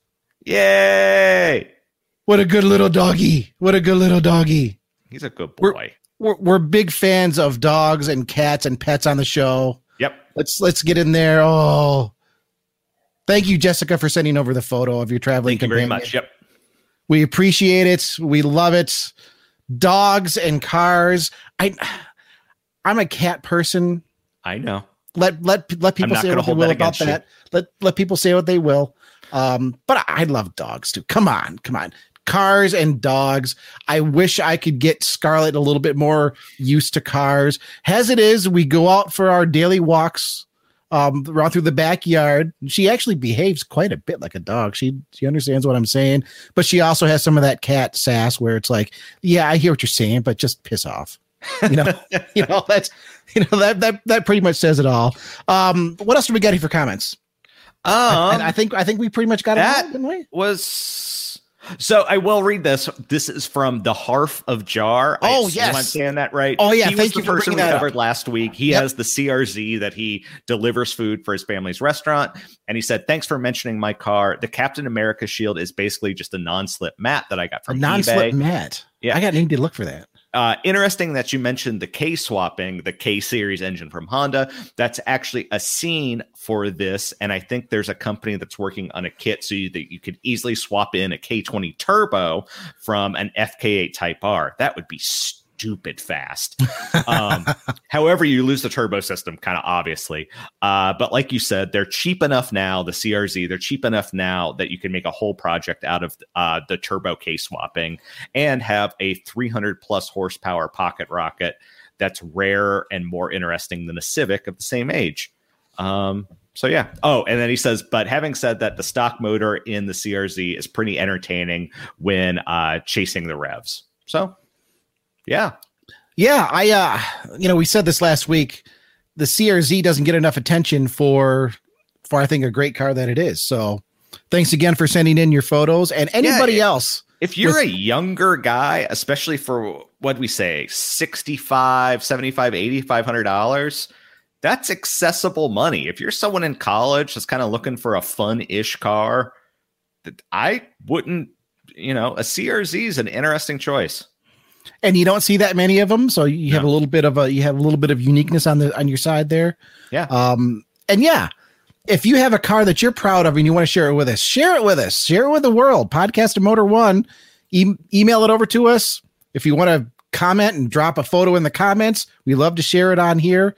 Yay! What a good little doggy. He's a good boy. We're big fans of dogs and cats and pets on the show. Yep. Let's get in there. Oh, thank you, Jessica, for sending over the photo of your traveling companion. Thank you very much. Yep. We appreciate it. We love it. Dogs and cars. I'm a cat person. I know. let people say what they will about that. Let people say what they will. But I love dogs too. Come on. Cars and dogs. I wish I could get Scarlett a little bit more used to cars. As it is, we go out for our daily walks around through the backyard. She actually behaves quite a bit like a dog. She understands what I'm saying, but she also has some of that cat sass where it's like, yeah, I hear what you're saying, but just piss off. That pretty much says it all. What else do we got here for comments? I think we pretty much got it all, didn't we? So I will read this. This is from the Harf of Jar. Yes. I'm saying that right. Oh, yeah. Thank you for bringing that up. Last week. He has the CRZ that he delivers food for his family's restaurant. And he said, thanks for mentioning my car. The Captain America shield is basically just a non-slip mat that I got from eBay. Non-slip mat. Yeah. I need to look for that. Interesting that you mentioned the K swapping, the K series engine from Honda. That's actually a scene for this. And I think there's a company that's working on a kit so that you could easily swap in a K20 turbo from an FK8 Type R. That would be stupid fast. However, you lose the turbo system, kind of obviously. But like you said, they're cheap enough now, the CRZ, they're cheap enough now that you can make a whole project out of the turbo K swapping and have a 300 plus horsepower pocket rocket that's rare and more interesting than a Civic of the same age. So yeah. Oh, and then he says, but having said that, the stock motor in the CRZ is pretty entertaining when chasing the revs. So yeah. We said this last week. The CRZ doesn't get enough attention for I think a great car that it is. So thanks again for sending in your photos, and anybody else. If you're a younger guy, especially for what we say, $65, $75, $8,500, that's accessible money. If you're someone in college that's kind of looking for a fun-ish car, I wouldn't, a CRZ is an interesting choice. And you don't see that many of them, so you have a little bit of uniqueness on your side there. Yeah. If you have a car that you're proud of and you want to share it with us, share it with the world. Podcast of Motor One. Email it over to us. If you want to comment and drop a photo in the comments, we love to share it on here.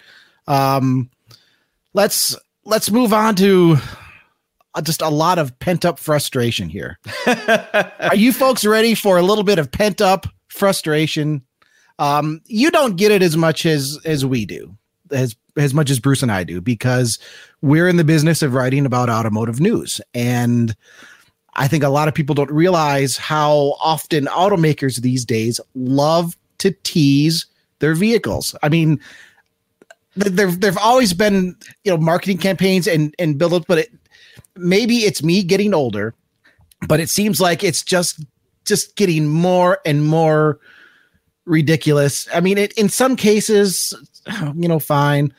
Let's move on to just a lot of pent up frustration here. Are you folks ready for a little bit of pent up frustration? You don't get it as much as we do, as much as Bruce and I do, because we're in the business of writing about automotive news. And I think a lot of people don't realize how often automakers these days love to tease their vehicles. I mean, there've always been, marketing campaigns and build-ups, but maybe it's me getting older, but it seems like it's just getting more and more ridiculous. I mean, in some cases, fine.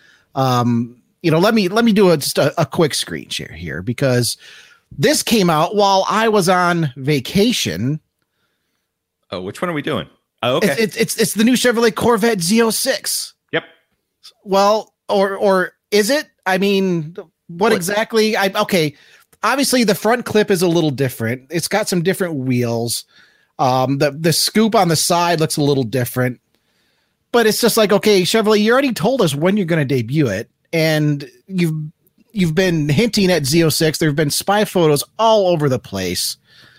Let me do just a quick screen share here, because this came out while I was on vacation. Oh, which one are we doing? Oh, okay. It's the new Chevrolet Corvette Z06. Yep. Well, or is it? I mean, what exactly? Okay. Obviously, the front clip is a little different. It's got some different wheels. The scoop on the side looks a little different. But it's just like, okay, Chevrolet, you already told us when you're going to debut it, and you've been hinting at Z06. There have been spy photos all over the place.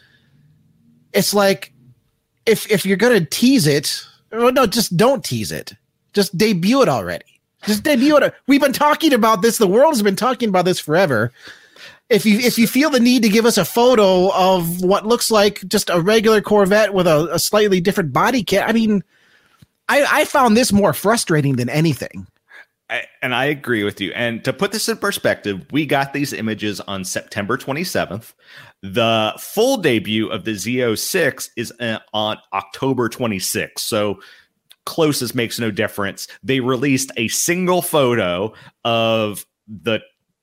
It's like, if you're going to tease it, well, no, just don't tease it. Just debut it already. Just debut it. We've been talking about this. The world has been talking about this forever. If you feel the need to give us a photo of what looks like just a regular Corvette with a slightly different body kit, I mean, I found this more frustrating than anything. And I agree with you. And to put this in perspective, we got these images on September 27th. The full debut of the Z06 is on October 26th. So closest makes no difference. They released a single photo of the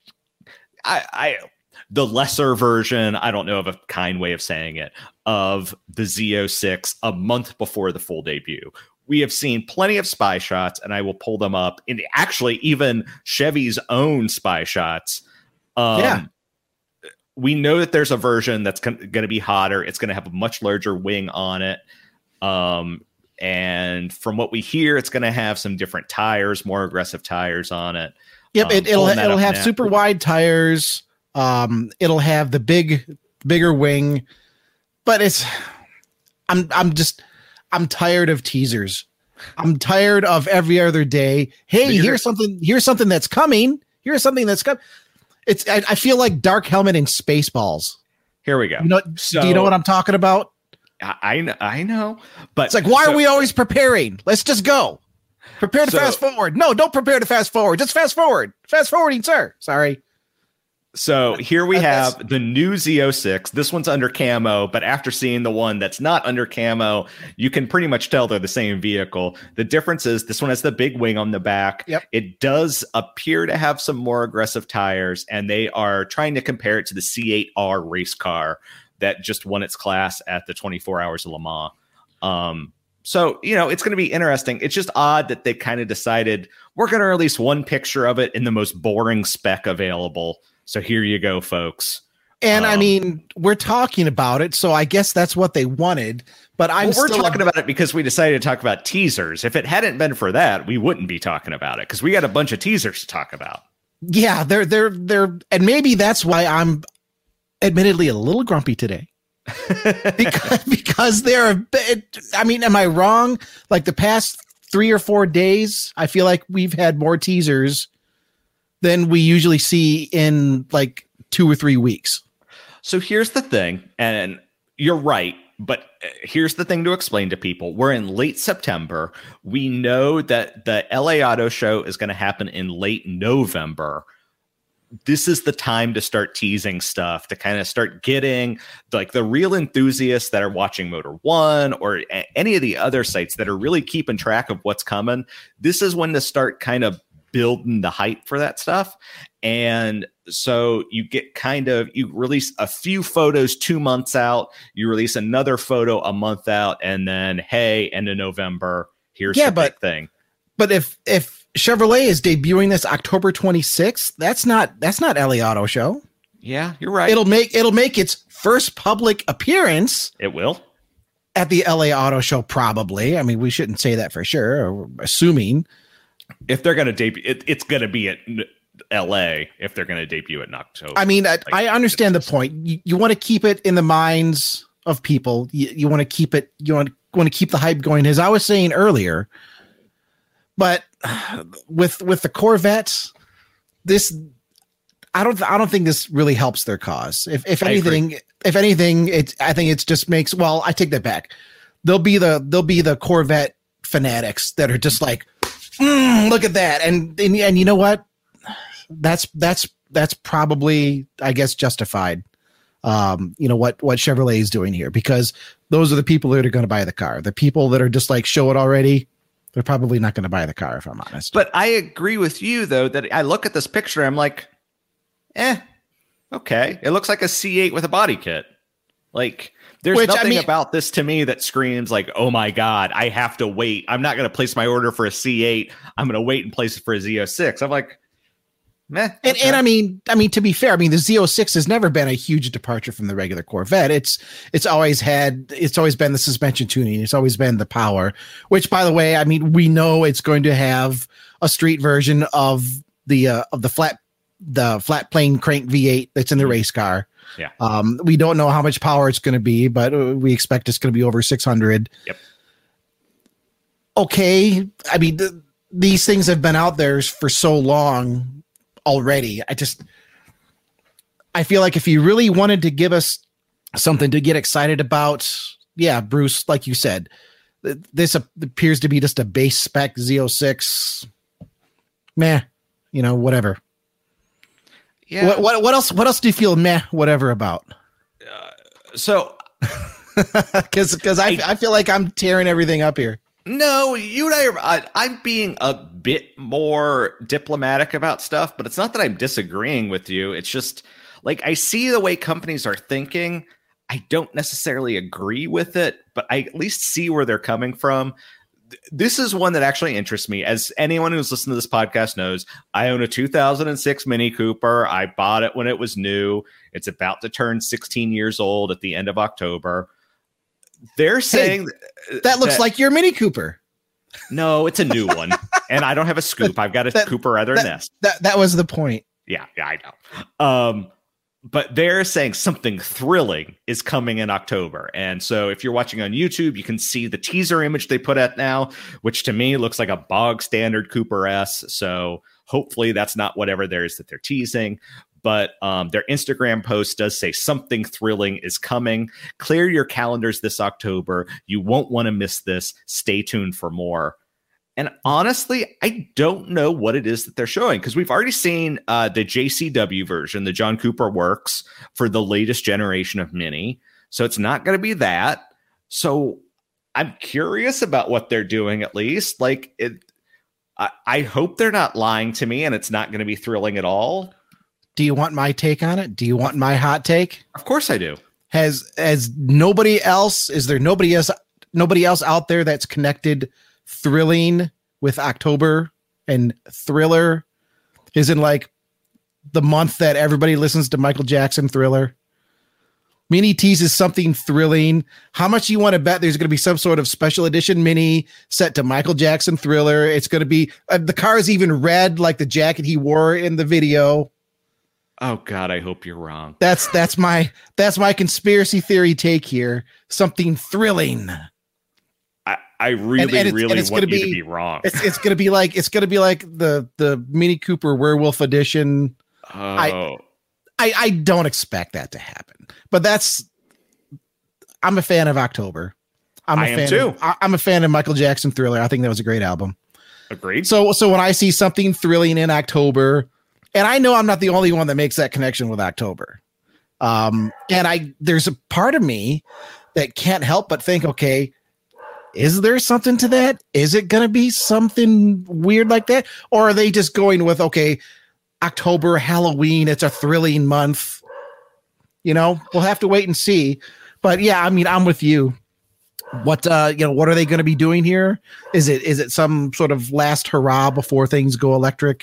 lesser version, I don't know of a kind way of saying it, of the Z06 a month before the full debut. We have seen plenty of spy shots, and I will pull them up. And actually, even Chevy's own spy shots. We know that there's a version that's going to be hotter. It's going to have a much larger wing on it. And from what we hear, it's going to have some different tires, more aggressive tires on it. Yep, it'll have super wide tires. It'll have the bigger wing, but I'm tired of teasers. I'm tired of every other day. Hey, here's something that's coming. Here's something that's coming. I feel like Dark Helmet and Spaceballs. Here we go. Do you know what I'm talking about? I know, but it's like, why are we always preparing? Let's just go. Prepare to fast forward. No, don't prepare to fast forward. Just fast forward. Fast forwarding, sir. Sorry. So here we have the new Z06. This one's under camo, but after seeing the one that's not under camo, you can pretty much tell they're the same vehicle. The difference is this one has the big wing on the back. Yep. It does appear to have some more aggressive tires, and they are trying to compare it to the C8R race car that just won its class at the 24 Hours of Le Mans. So, it's going to be interesting. It's just odd that they kind of decided we're going to release one picture of it in the most boring spec available. So here you go, folks. And I mean, we're talking about it, so I guess that's what they wanted. But we're talking about it because we decided to talk about teasers. If it hadn't been for that, we wouldn't be talking about it because we got a bunch of teasers to talk about. Yeah, they're, and maybe that's why I'm admittedly a little grumpy today. because they're a bit, I mean, am I wrong? Like the past 3 or 4 days, I feel like we've had more teasers than we usually see in like 2 or 3 weeks. So here's the thing, and you're right, but here's the thing to explain to people. We're in late September. We know that the LA Auto Show is going to happen in late November. This is the time to start teasing stuff, to kind of start getting like the real enthusiasts that are watching Motor One or any of the other sites that are really keeping track of what's coming. This is when to start kind of building the hype for that stuff. And so you get you release a few photos 2 months out, you release another photo a month out, and then, hey, end of November, here's the big thing. But if Chevrolet is debuting this October 26th, that's not LA Auto Show. Yeah, you're right. It'll make its first public appearance. It will. At the LA Auto Show, probably. I mean, we shouldn't say that for sure, or assuming. If they're going to debut, it's going to be at LA if they're going to debut it in October. I mean, I understand the point. You want to keep it in the minds of people. You want to keep it. You want to keep the hype going, as I was saying earlier. But with the Corvette, I don't think this really helps their cause. If anything, I think it just makes. Well, I take that back. They'll be the Corvette fanatics that are just like, look at that, and you know what? That's probably, I guess, justified. What Chevrolet is doing here, because those are the people that are going to buy the car. The people that are just like, show it already, they're probably not going to buy the car, if I'm honest. But I agree with you, though, that I look at this picture, I'm like, okay. It looks like a C8 with a body kit. Like, there's nothing about this to me that screams like, oh my God, I have to wait. I'm not going to place my order for a C8. I'm going to wait and place it for a Z06. I'm like, meh. Okay. And I mean, to be fair, I mean, the Z06 has never been a huge departure from the regular Corvette. It's always been the suspension tuning. It's always been the power, which, by the way, I mean, we know it's going to have a street version of the flat plane crank V8 that's in the race car. Yeah. We don't know how much power it's going to be, but we expect it's going to be over 600. Yep. Okay. I mean, these things have been out there for so long already. I feel like if you really wanted to give us something to get excited about, yeah, Bruce, like you said, this appears to be just a base spec Z06. Meh, whatever. Yeah. What else do you feel meh whatever about? So, because I feel like I'm tearing everything up here. No, you and I'm being a bit more diplomatic about stuff, but it's not that I'm disagreeing with you. It's just like I see the way companies are thinking. I don't necessarily agree with it, but I at least see where they're coming from. This is one that actually interests me. As anyone who's listened to this podcast knows, I own a 2006 Mini Cooper. I bought it when it was new. It's about to turn 16 years old at the end of October. They're saying that looks like your Mini Cooper. No, it's a new one. And I don't have a scoop. I've got a Cooper Other Nest. That was the point. Yeah, I know. But they're saying something thrilling is coming in October. And so if you're watching on YouTube, you can see the teaser image they put out now, which to me looks like a bog standard Cooper S. So hopefully that's not whatever there is that they're teasing. But their Instagram post does say something thrilling is coming. Clear your calendars this October. You won't want to miss this. Stay tuned for more. And honestly, I don't know what it is that they're showing, because we've already seen the JCW version, the John Cooper Works, for the latest generation of Mini. So it's not going to be that. So I'm curious about what they're doing, at least. Like, I hope they're not lying to me and it's not going to be thrilling at all. Do you want my take on it? Do you want my hot take? Of course I do. Has nobody else? Is there nobody else out there that's connected thrilling with October? And Thriller is in like the month that everybody listens to Michael Jackson Thriller. Mini teases something thrilling. How much you want to bet there's going to be some sort of special edition Mini set to Michael Jackson Thriller? It's going to be the car is even red like the jacket he wore in the video. Oh God, I hope you're wrong. That's my conspiracy theory take here. Something thrilling. I really want you to be wrong. It's gonna be like the Mini Cooper Werewolf Edition. Oh. I don't expect that to happen. But I'm a fan of October. I am too. I'm a fan of Michael Jackson Thriller. I think that was a great album. Agreed. So when I see something thrilling in October, and I know I'm not the only one that makes that connection with October. There's a part of me that can't help but think, okay, is there something to that? Is it going to be something weird like that? Or are they just going with, okay, October, Halloween, it's a thrilling month. We'll have to wait and see. But yeah, I mean, I'm with you. What are they going to be doing here? Is it some sort of last hurrah before things go electric?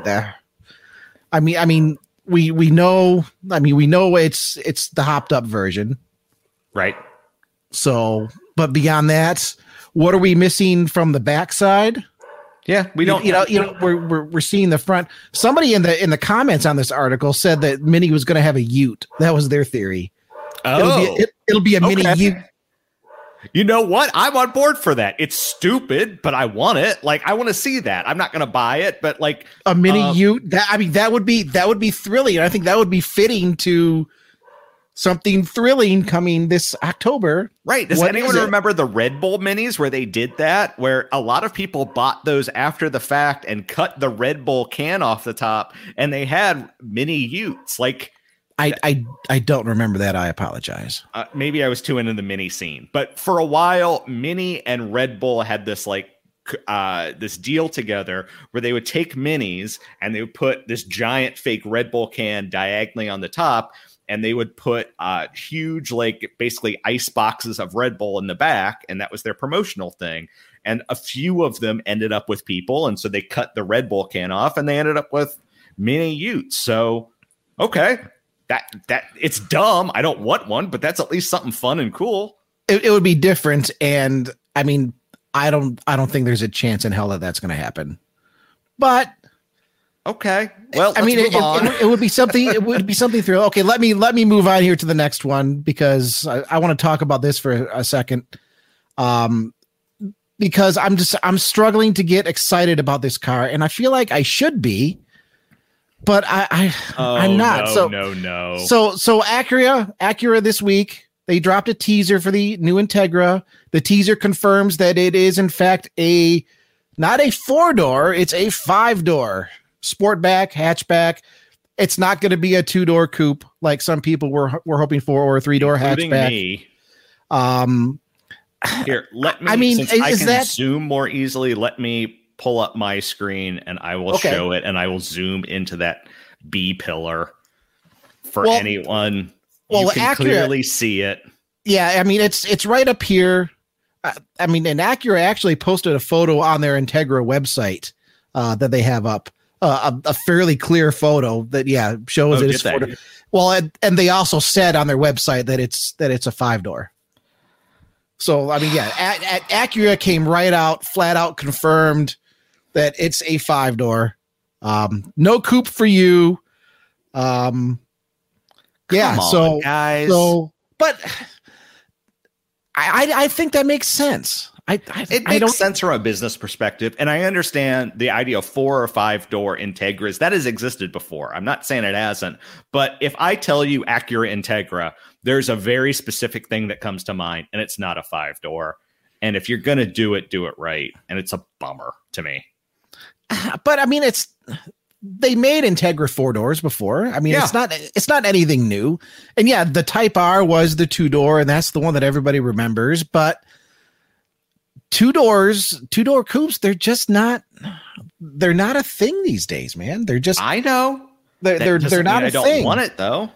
We know it's the hopped up version. Right. So, but beyond that, what are we missing from the backside? Yeah, we don't. We're seeing the front. Somebody in the comments on this article said that Mini was going to have a Ute. That was their theory. Oh, it'll be a Mini Ute. You know what? I'm on board for that. It's stupid, but I want it. Like, I want to see that. I'm not going to buy it, but like a Mini Ute. That would be thrilling. I think that would be fitting to something thrilling coming this October. Right. Does anyone remember the Red Bull Minis where they did that? Where a lot of people bought those after the fact and cut the Red Bull can off the top, and they had Mini Utes. Like, I don't remember that. I apologize. Maybe I was too into the Mini scene, but for a while, Mini and Red Bull had this this deal together where they would take Minis and they would put this giant fake Red Bull can diagonally on the top, and they would put huge, basically ice boxes of Red Bull in the back, and that was their promotional thing. And a few of them ended up with people, and so they cut the Red Bull can off, and they ended up with Mini Utes. So, okay. That it's dumb. I don't want one, but that's at least something fun and cool. It would be different, and I mean, I don't think there's a chance in hell that that's going to happen. But okay, well, I mean, it would be something. It would be something through. Okay, let me move on here to the next one, because I want to talk about this for a second. Because I'm struggling to get excited about this car, and I feel like I should be. But I'm not. No. So Acura this week, they dropped a teaser for the new Integra. The teaser confirms that it is in fact not a 4-door, it's a 5-door sportback, hatchback. It's not going to be a 2-door coupe like some people were hoping for, or a 3-door hatchback. Me. Here, let me. Since I can zoom more easily, let me pull up my screen and I will show it, and I will zoom into that B pillar for anyone. You can clearly see it. Yeah, I mean, it's right up here. I mean, and Acura actually posted a photo on their Integra website that they have up, a fairly clear photo that shows it is. Well, and they also said on their website that it's a 5-door. So, I mean, yeah, Acura came right out, flat out confirmed that it's a 5-door. No coupe for you. Yeah, Come on, guys. But I think that makes sense. It makes sense from a business perspective, and I understand the idea of 4 or 5-door Integras. That has existed before. I'm not saying it hasn't, but if I tell you Acura Integra, there's a very specific thing that comes to mind, and it's not a 5-door. And if you're going to do it right. And it's a bummer to me. But I mean, they made Integra 4-doors before. I mean, it's not anything new. And yeah, the Type R was the 2-door, and that's the one that everybody remembers. But 2-door coupes, they're not a thing these days, man. They're just, I know they're not a thing. I don't want it though.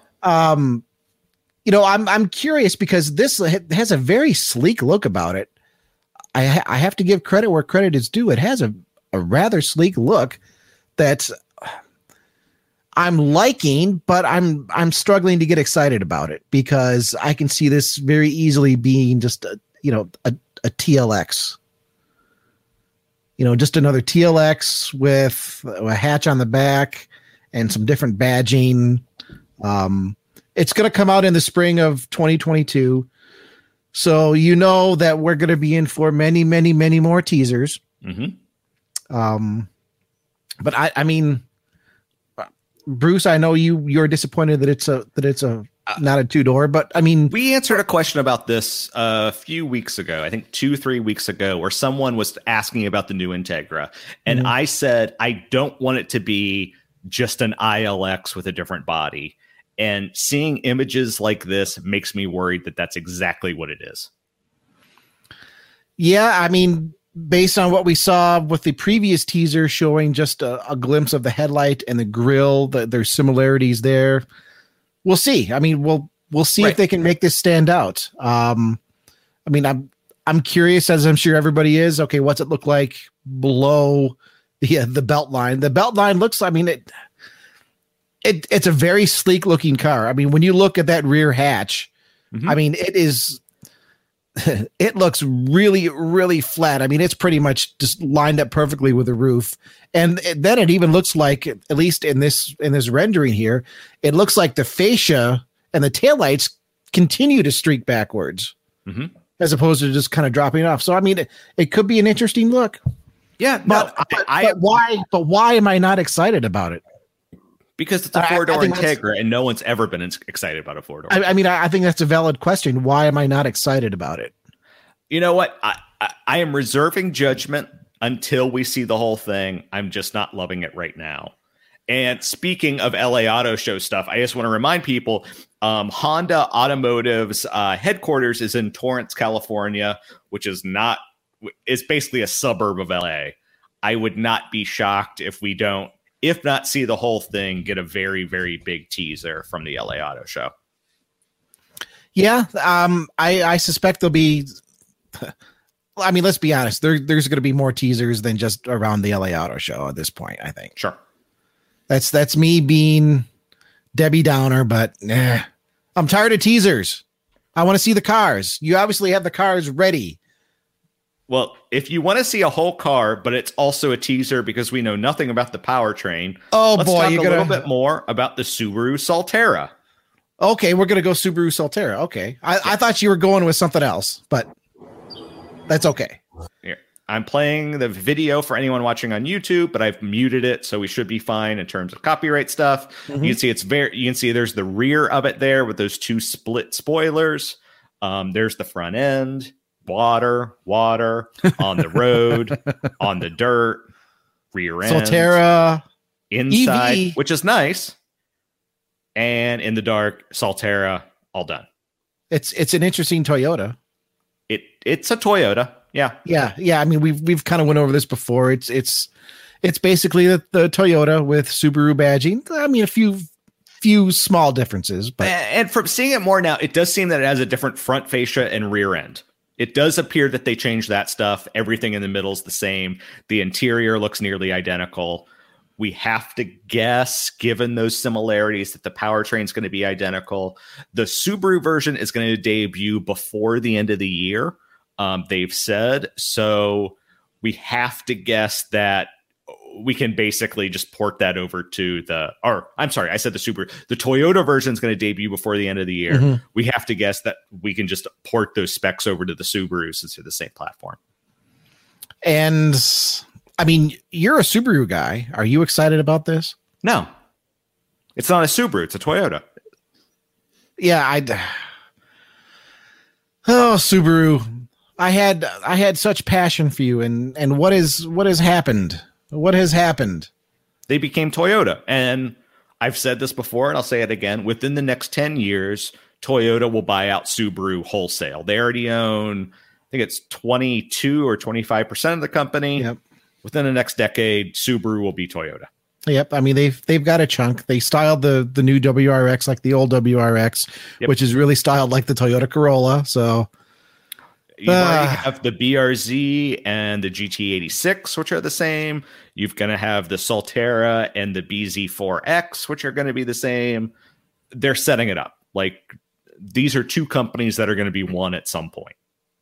I'm curious because this has a very sleek look about it. I have to give credit where credit is due. It has a rather sleek look that I'm liking, but I'm struggling to get excited about it because I can see this very easily being just a TLX. Just another TLX with a hatch on the back and some different badging. It's going to come out in the spring of 2022. So that we're going to be in for many, many, many more teasers. Mm-hmm. But I mean, Bruce, I know you're disappointed that it's a not a 2-door, but I mean, we answered a question about this a few weeks ago, I think 2-3 weeks ago, where someone was asking about the new Integra. And I said, I don't want it to be just an ILX with a different body. And seeing images like this makes me worried that that's exactly what it is. Yeah. I mean, based on what we saw with the previous teaser showing just a glimpse of the headlight and the grille, there's similarities there. We'll see. I mean, we'll see if they can make this stand out. I mean, I'm curious, as I'm sure everybody is. Okay, what's it look like below the belt line? The belt line looks. I mean, it's a very sleek looking car. I mean, when you look at that rear hatch, I mean, it is. It looks really, really flat. I mean, it's pretty much just lined up perfectly with the roof. And then it even looks like, at least in this rendering here, it looks like the fascia and the taillights continue to streak backwards as opposed to just kind of dropping off. So, I mean, it could be an interesting look. Yeah. But why am I not excited about it? Because it's a 4-door Integra and no one's ever been excited about a 4-door. I mean, I think that's a valid question. Why am I not excited about it? You know what? I am reserving judgment until we see the whole thing. I'm just not loving it right now. And speaking of LA Auto Show stuff, I just want to remind people, Honda Automotive's headquarters is in Torrance, California, which is basically a suburb of LA. I would not be shocked if we don't, if not see the whole thing, get a very, very big teaser from the LA Auto Show. Yeah, I suspect there'll be. I mean, let's be honest. There's going to be more teasers than just around the LA Auto Show at this point, I think. Sure. That's me being Debbie Downer, but I'm tired of teasers. I want to see the cars. You obviously have the cars ready. Well, if you want to see a whole car, but it's also a teaser because we know nothing about the powertrain. Let's talk a little bit more about the Subaru Solterra. Okay, we're going to go Subaru Solterra. Okay. I thought you were going with something else, but that's okay. Here. I'm playing the video for anyone watching on YouTube, but I've muted it, so we should be fine in terms of copyright stuff. You can see there's the rear of it there with those two split spoilers. There's the front end, water on the road, on the dirt, rear end, Solterra, inside, EV. which is nice, and in the dark, Solterra, all done. It's an interesting Toyota. It's a Toyota. Yeah. I mean, we've kind of went over this before. It's basically the Toyota with Subaru badging. I mean, a few small differences, but and from seeing it more now, it does seem that it has a different front fascia and rear end. It does appear that they changed that stuff. Everything in the middle is the same. The interior looks nearly identical. We have to guess, given those similarities, that the powertrain is going to be identical. The Subaru version is going to debut before the end of the year. they've said. So we have to guess that we can basically just port that over to the Toyota version is going to debut before the end of the year. Mm-hmm. We have to guess that we can just port those specs over to the Subaru since they're the same platform. And I mean, you're a Subaru guy. Are you excited about this? No, it's not a Subaru. It's a Toyota. Yeah. Subaru. I had such passion for you. And what has happened? What has happened? They became Toyota. And I've said this before, and I'll say it again. Within the next 10 years, Toyota will buy out Subaru wholesale. They already own, I think it's 22 or 25% of the company. Yep. Within the next decade, Subaru will be Toyota. Yep. I mean, they've got a chunk. They styled the new WRX like the old WRX, which is really styled like the Toyota Corolla. So you already have the BRZ and the GT86, which are the same. You're going to have the Solterra and the BZ4X, which are going to be the same. They're setting it up. Like, these are two companies that are going to be one at some point.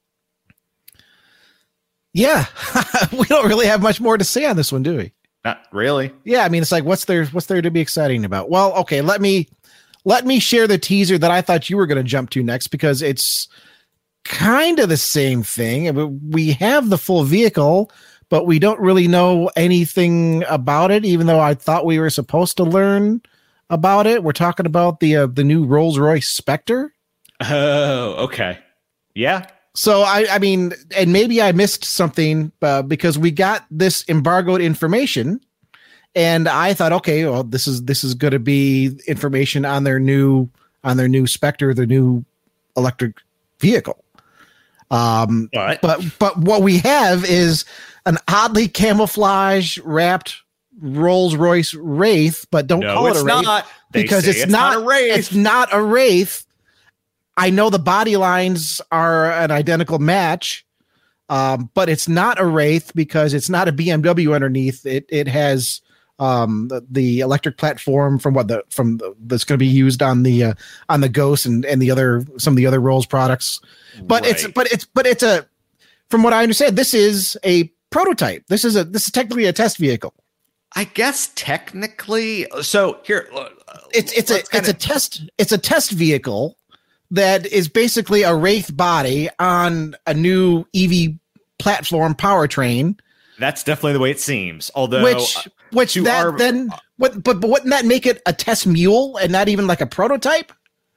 Yeah. We don't really have much more to say on this one, do we? Not really. Yeah. I mean, it's like, what's there to be exciting about? Well, okay. Let me share the teaser that I thought you were going to jump to next, because it's kind of the same thing. We have the full vehicle, but we don't really know anything about it, even though I thought we were supposed to learn about it. We're talking about the new Rolls-Royce Spectre. Oh, okay. Yeah. So I mean, and maybe I missed something because we got this embargoed information, and I thought, okay, well, this is going to be information on their new Spectre, their new electric vehicle. Right. But what we have is an oddly camouflage wrapped Rolls-Royce Wraith, but don't call it a Wraith because it's not a Wraith. It's not a Wraith. I know the body lines are an identical match, but it's not a Wraith because it's not a BMW underneath. It has the electric platform that's going to be used on the Ghost and some of the other Rolls products. But it's from what I understand, this is a prototype. This is technically a test vehicle. I guess technically. So here, it's a test vehicle that is basically a Wraith body on a new EV platform powertrain. That's definitely the way it seems. Although, but wouldn't that make it a test mule and not even like a prototype?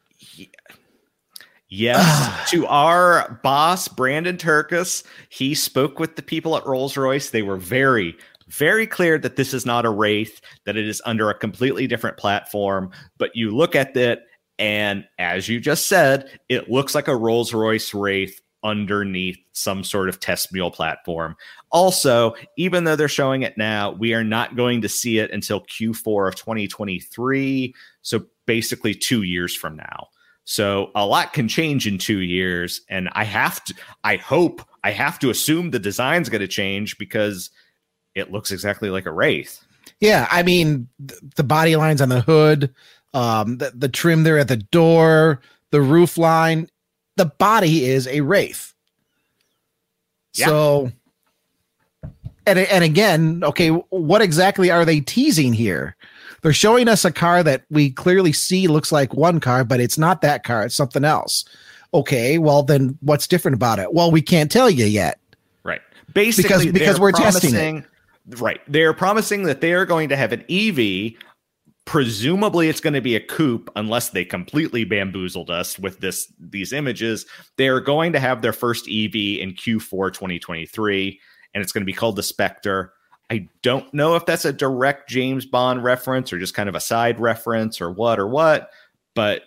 Yes. To our boss, Brandon Turkus, he spoke with the people at Rolls-Royce. They were very, very clear that this is not a Wraith, that it is under a completely different platform. But you look at it, and as you just said, it looks like a Rolls-Royce Wraith underneath some sort of test mule platform. Also, even though they're showing it now, we are not going to see it until Q4 of 2023. So basically 2 years from now. So a lot can change in 2 years. And I have to assume the design's going to change because it looks exactly like a Wraith. Yeah. I mean, the body lines on the hood, the trim there at the door, the roof line, the body is a Wraith. Yeah. So, and again, okay, what exactly are they teasing here? They're showing us a car that we clearly see looks like one car, but it's not that car. It's something else. Okay, well then what's different about it? Well, we can't tell you yet. Right. Basically, because we're testing it. Right. They're promising that they are going to have an EV. Presumably it's going to be a coupe unless they completely bamboozled us with these images. They're going to have their first EV in Q4 2023, and it's going to be called the Spectre. I don't know if that's a direct James Bond reference or just kind of a side reference or what, but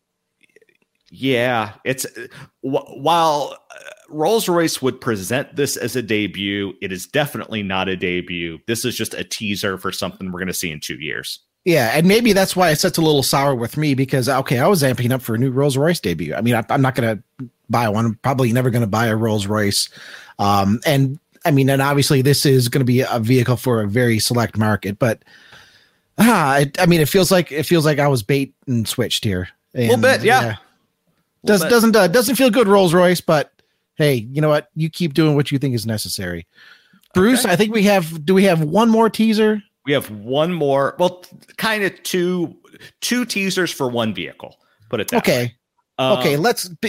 yeah, it's while Rolls-Royce would present this as a debut, it is definitely not a debut. This is just a teaser for something we're going to see in 2 years. Yeah, and maybe that's why it sets a little sour with me because, okay, I was amping up for a new Rolls-Royce debut. I mean, I'm not going to buy one. I'm probably never going to buy a Rolls-Royce. And I mean, and obviously this is going to be a vehicle for a very select market, but I mean, it feels like I was bait and switched here. A little bit, yeah. Doesn't feel good, Rolls-Royce, but hey, you know what? You keep doing what you think is necessary. Bruce, okay. I think do we have one more teaser? We have one more. Well, kind of two teasers for one vehicle. Put it that way. Okay.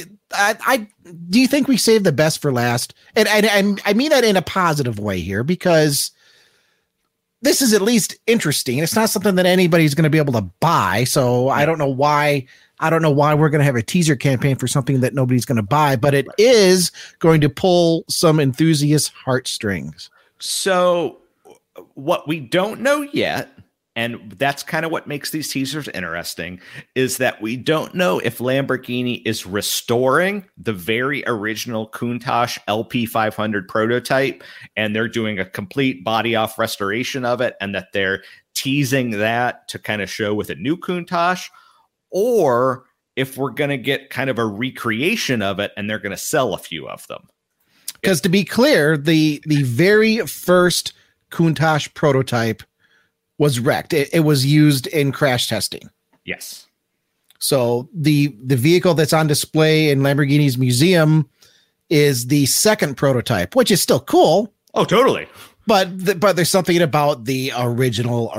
I do you think we save the best for last? And I mean that in a positive way here, because this is at least interesting. It's not something that anybody's going to be able to buy. So I don't know why we're going to have a teaser campaign for something that nobody's going to buy, but it is going to pull some enthusiast heartstrings. So what we don't know yet, and that's kind of what makes these teasers interesting, is that we don't know if Lamborghini is restoring the very original Countach LP500 prototype, and they're doing a complete body-off restoration of it, and that they're teasing that to kind of show with a new Countach, or if we're going to get kind of a recreation of it, and they're going to sell a few of them. Because to be clear, the very first Countach prototype was wrecked. It was used in crash testing. Yes. So the vehicle that's on display in Lamborghini's museum is the second prototype, which is still cool. Oh, totally. But there's something about the original.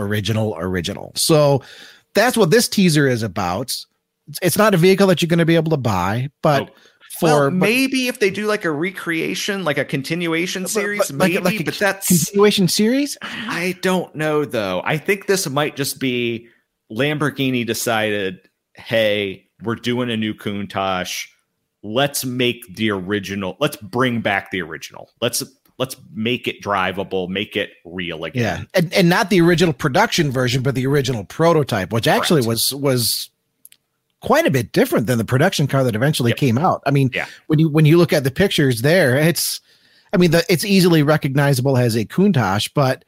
So that's what this teaser is about. It's not a vehicle that you're going to be able to buy, but maybe if they do like a recreation, like a continuation series, maybe, but that's continuation series. I don't know though. I think this might just be Lamborghini decided, hey, we're doing a new Countach. Let's make the original. Let's bring back the original. Let's make it drivable, make it real again. Yeah, and not the original production version, but the original prototype, which actually was quite a bit different than the production car that eventually came out. I mean, when you look at the pictures there, it's easily recognizable as a Countach, but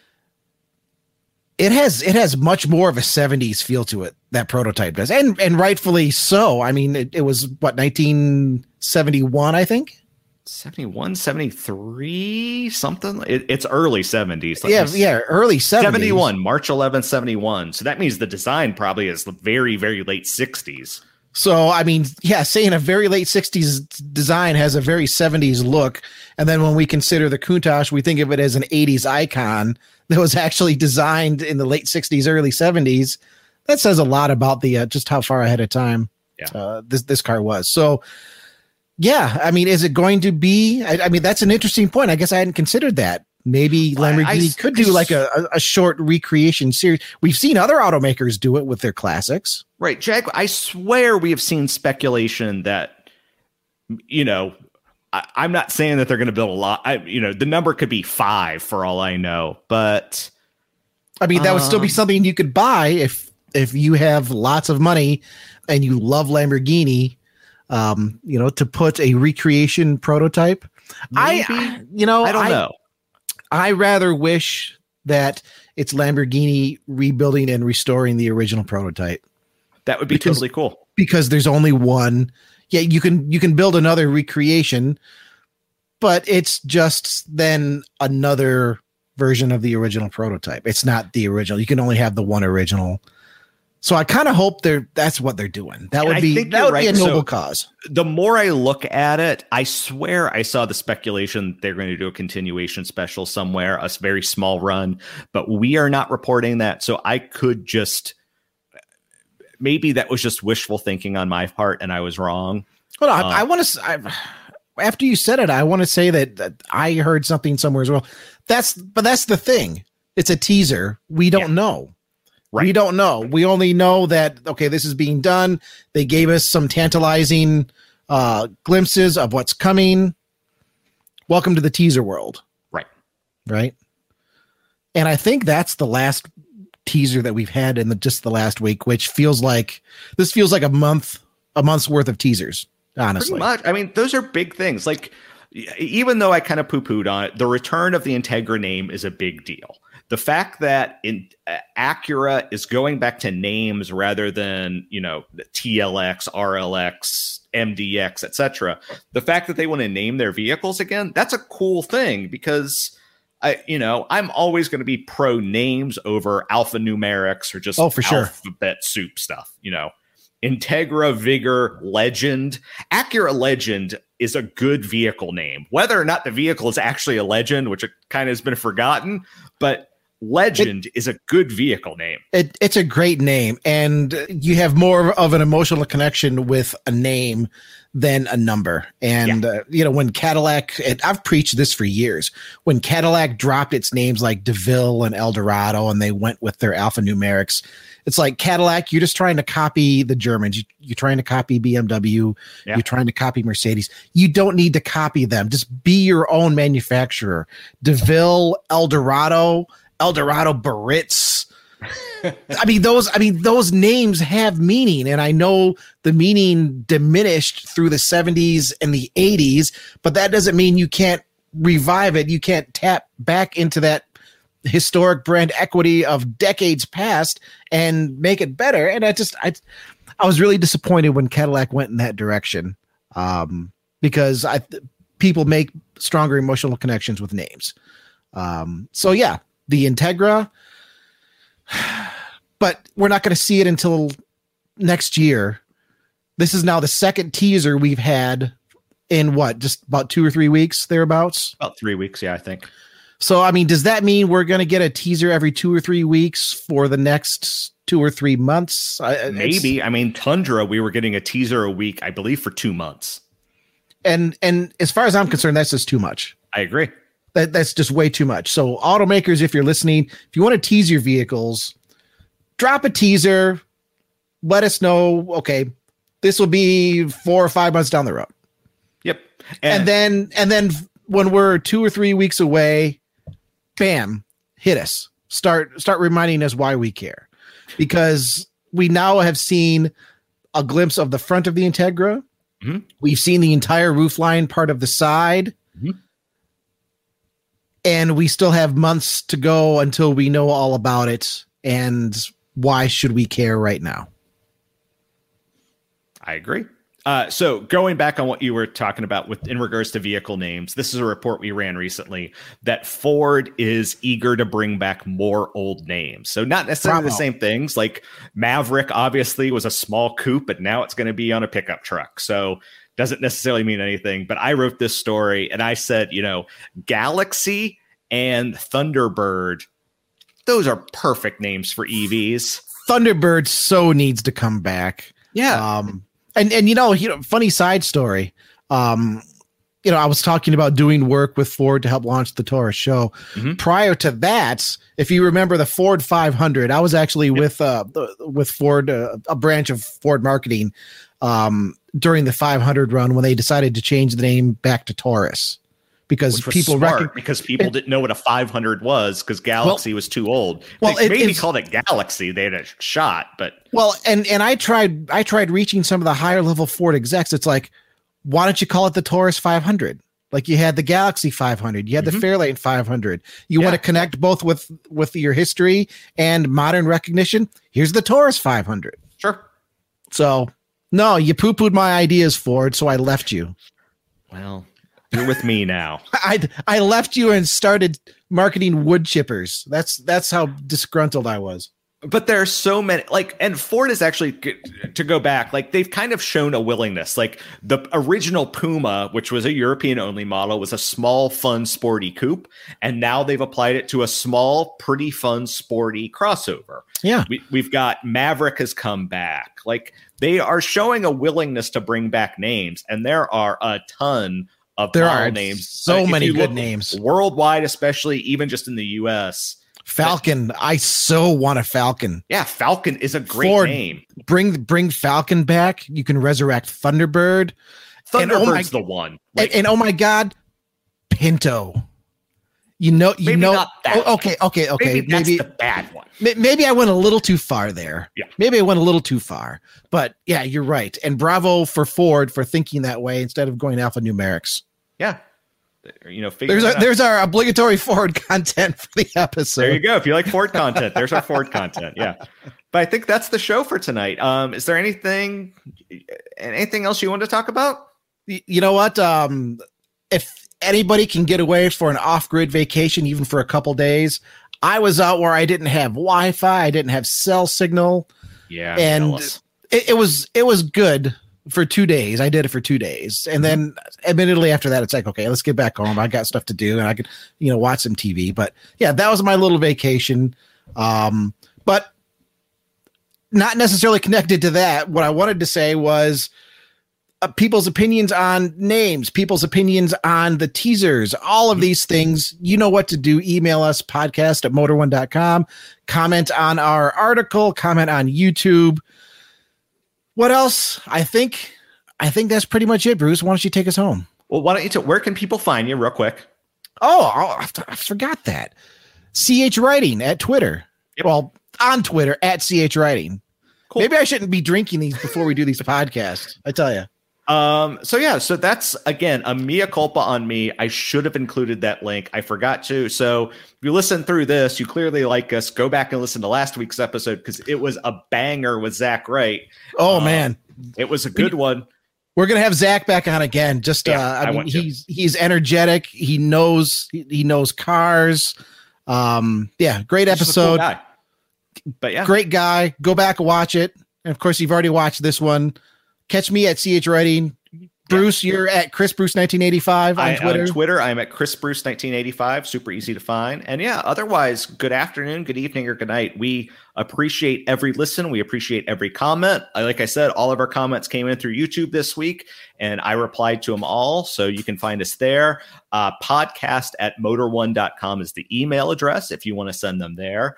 it has much more of a 70s feel to it, that prototype does. And rightfully so. I mean, it was 1971, I think. 71, 73, something. It's early 70s. Early 70s. 71, March 11th, 71. So that means the design probably is the very, very late 60s. So, I mean, saying a very late 60s design has a very 70s look. And then when we consider the Countach, we think of it as an 80s icon that was actually designed in the late 60s, early 70s. That says a lot about the just how far ahead of time this car was. So, yeah, I mean, is it going to be? I mean, that's an interesting point. I guess I hadn't considered that. Maybe Lamborghini could do like a short recreation series. We've seen other automakers do it with their classics. Right, Jack. I swear we have seen speculation that, I'm not saying that they're going to build a lot. The number could be 5 for all I know. But I mean, that would still be something you could buy if you have lots of money and you love Lamborghini. To put a recreation prototype. Maybe. I don't know. I rather wish that it's Lamborghini rebuilding and restoring the original prototype. That would be totally cool. Because there's only one. Yeah, you can build another recreation, but it's just then another version of the original prototype. It's not the original. You can only have the one original. So I kind of hope that's what they're doing. That would be a noble cause. The more I look at it, I swear I saw the speculation they're going to do a continuation special somewhere, a very small run, but we are not reporting that. So I could maybe that was just wishful thinking on my part and I was wrong. Well, I want to, after you said it, I want to say that I heard something somewhere as well. That's the thing. It's a teaser. We don't know. Right. We don't know. We only know that, okay, this is being done. They gave us some tantalizing glimpses of what's coming. Welcome to the teaser world. Right. And I think that's the last teaser that we've had in just the last week, which feels like a month's worth of teasers, honestly. Pretty much. I mean, those are big things. Like, even though I kind of poo-pooed on it, the return of the Integra name is a big deal. The fact that Acura is going back to names rather than, TLX, RLX, MDX, etc. The fact that they want to name their vehicles again, that's a cool thing because I'm always going to be pro names over alphanumerics or just alphabet soup stuff, Integra, Vigor, Legend. Acura Legend is a good vehicle name. Whether or not the vehicle is actually a Legend, which kind of has been forgotten, but Legend is a good vehicle name. It's a great name, and you have more of an emotional connection with a name than a number. And, when Cadillac, and I've preached this for years, when Cadillac dropped its names like DeVille and Eldorado, and they went with their alphanumerics, it's like Cadillac, you're just trying to copy the Germans. You're trying to copy BMW. Yeah. You're trying to copy Mercedes. You don't need to copy them. Just be your own manufacturer. DeVille, Eldorado Baritz. Those names have meaning, and I know the meaning diminished through the 70s and the 80s, but that doesn't mean you can't revive it. You can't tap back into that historic brand equity of decades past and make it better. And I was really disappointed when Cadillac went in that direction, because people make stronger emotional connections with names. The Integra, but we're not going to see it until next year. This is now the second teaser we've had in just about 2 or 3 weeks, thereabouts? About 3 weeks, yeah, I think. So, does that mean we're going to get a teaser every 2 or 3 weeks for the next 2 or 3 months? Maybe. Tundra, we were getting a teaser a week, I believe, for 2 months. And as far as I'm concerned, that's just too much. I agree. That's just way too much. So automakers, if you're listening, if you want to tease your vehicles, drop a teaser. Let us know, okay, this will be 4 or 5 months down the road. Yep. And then when we're 2 or 3 weeks away, bam, hit us. Start reminding us why we care. Because we now have seen a glimpse of the front of the Integra. Mm-hmm. We've seen the entire roofline part of the side. Mm-hmm. And we still have months to go until we know all about it. And why should we care right now? I agree. So going back on what you were talking about in regards to vehicle names, this is a report we ran recently that Ford is eager to bring back more old names. So not necessarily the same things. Like Maverick obviously was a small coupe, but now it's going to be on a pickup truck. So doesn't necessarily mean anything. But I wrote this story and I said, Galaxy and Thunderbird, those are perfect names for EVs. Thunderbird so needs to come back. Yeah. And funny side story. I was talking about doing work with Ford to help launch the Taurus show. Mm-hmm. Prior to that, if you remember the Ford 500, I was actually with Ford, a branch of Ford marketing, during the 500 run when they decided to change the name back to Taurus. Because people didn't know what a 500 was because Galaxy was too old. Well, maybe called it Galaxy. They had a shot, but and I tried reaching some of the higher level Ford execs. It's like, why don't you call it the Taurus 500? Like you had the Galaxy 500, you had the Fairlane 500. You want to connect both with your history and modern recognition. Here's the Taurus 500. Sure. So no, you poo-pooed my ideas, Ford. So I left you. Well. You're with me now. I left you and started marketing wood chippers. That's how disgruntled I was. But there are so many, and Ford is actually, to go back, they've kind of shown a willingness. Like the original Puma, which was a European only model, was a small, fun, sporty coupe. And now they've applied it to a small, pretty fun, sporty crossover. Yeah. We've got Maverick has come back. They are showing a willingness to bring back names. And there are a ton of names. So many good names worldwide, especially even just in the US. Falcon. I so want a Falcon. Yeah, Falcon is a great name. Bring Falcon back. You can resurrect Thunderbird. Thunderbird's the one. And oh my God, Pinto. Maybe not that. Okay. Maybe that's the bad one. Maybe I went a little too far there. Yeah. Maybe I went a little too far. But yeah, you're right. And bravo for Ford for thinking that way instead of going alphanumerics. Yeah. There's our obligatory Ford content for the episode. There you go. If you like Ford content, there's our Ford content. Yeah. But I think that's the show for tonight. Is there anything else you want to talk about? You know what? If anybody can get away for an off-grid vacation, even for a couple days, I was out where I didn't have Wi-Fi, I didn't have cell signal. Yeah, and it was good for 2 days. I did it for 2 days. And then admittedly after that, it's like, okay, let's get back home. I got stuff to do and I could, watch some TV. But yeah, that was my little vacation. But not necessarily connected to that. What I wanted to say was people's opinions on names, people's opinions on the teasers, all of these things. You know what to do. Email us, podcast@motor1.com. Comment on our article, comment on YouTube. What else? I think that's pretty much it, Bruce. Why don't you take us home? Well, why don't you where can people find you real quick? Oh, I forgot that. CH Writing at Twitter. Yep. Well, on Twitter at CH Writing. Cool. Maybe I shouldn't be drinking these before we do these podcasts. I tell you. So that's again a mea culpa on me. I should have included that link. I forgot to. So if you listen through this, you clearly like us. Go back and listen to last week's episode because it was a banger with Zach Wright. Oh man, it was a good one. We're gonna have Zach back on again. Just I mean, he's energetic. He knows cars. Yeah, great episode. Cool guy. But yeah, great guy. Go back and watch it. And of course, you've already watched this one. Catch me at CH Writing. Bruce, you're at Chris Bruce 1985 on Twitter. On Twitter, I'm at Chris Bruce 1985. Super easy to find. And yeah, otherwise, good afternoon, good evening, or good night. We appreciate every listen. We appreciate every comment. Like I said, all of our comments came in through YouTube this week, and I replied to them all. So you can find us there. Podcast@motor1.com is the email address if you want to send them there.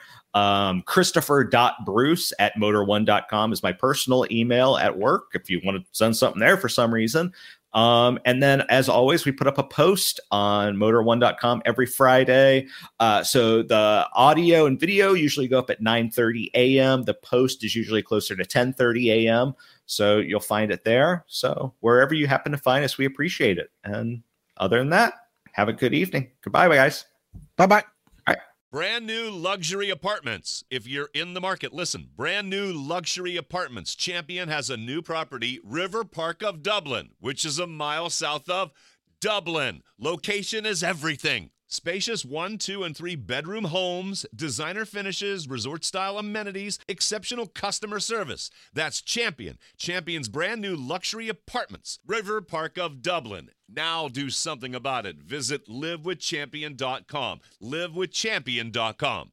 Christopher.bruce@motor1.com is my personal email at work if you want to send something there for some reason. And then, as always, we put up a post on motor1.com every Friday. So the audio and video usually go up at 9:30 a.m. The post is usually closer to 10:30 a.m. So you'll find it there. So wherever you happen to find us, we appreciate it. And other than that, have a good evening. Goodbye, guys. Bye-bye. Brand new luxury apartments. If you're in the market, listen. Brand new luxury apartments. Champion has a new property, River Park of Dublin, which is a mile south of Dublin. Location is everything. Spacious 1, 2, and 3 bedroom homes, designer finishes, resort-style amenities, exceptional customer service. That's Champion. Champion's brand new luxury apartments, River Park of Dublin. Now do something about it. Visit livewithchampion.com. livewithchampion.com.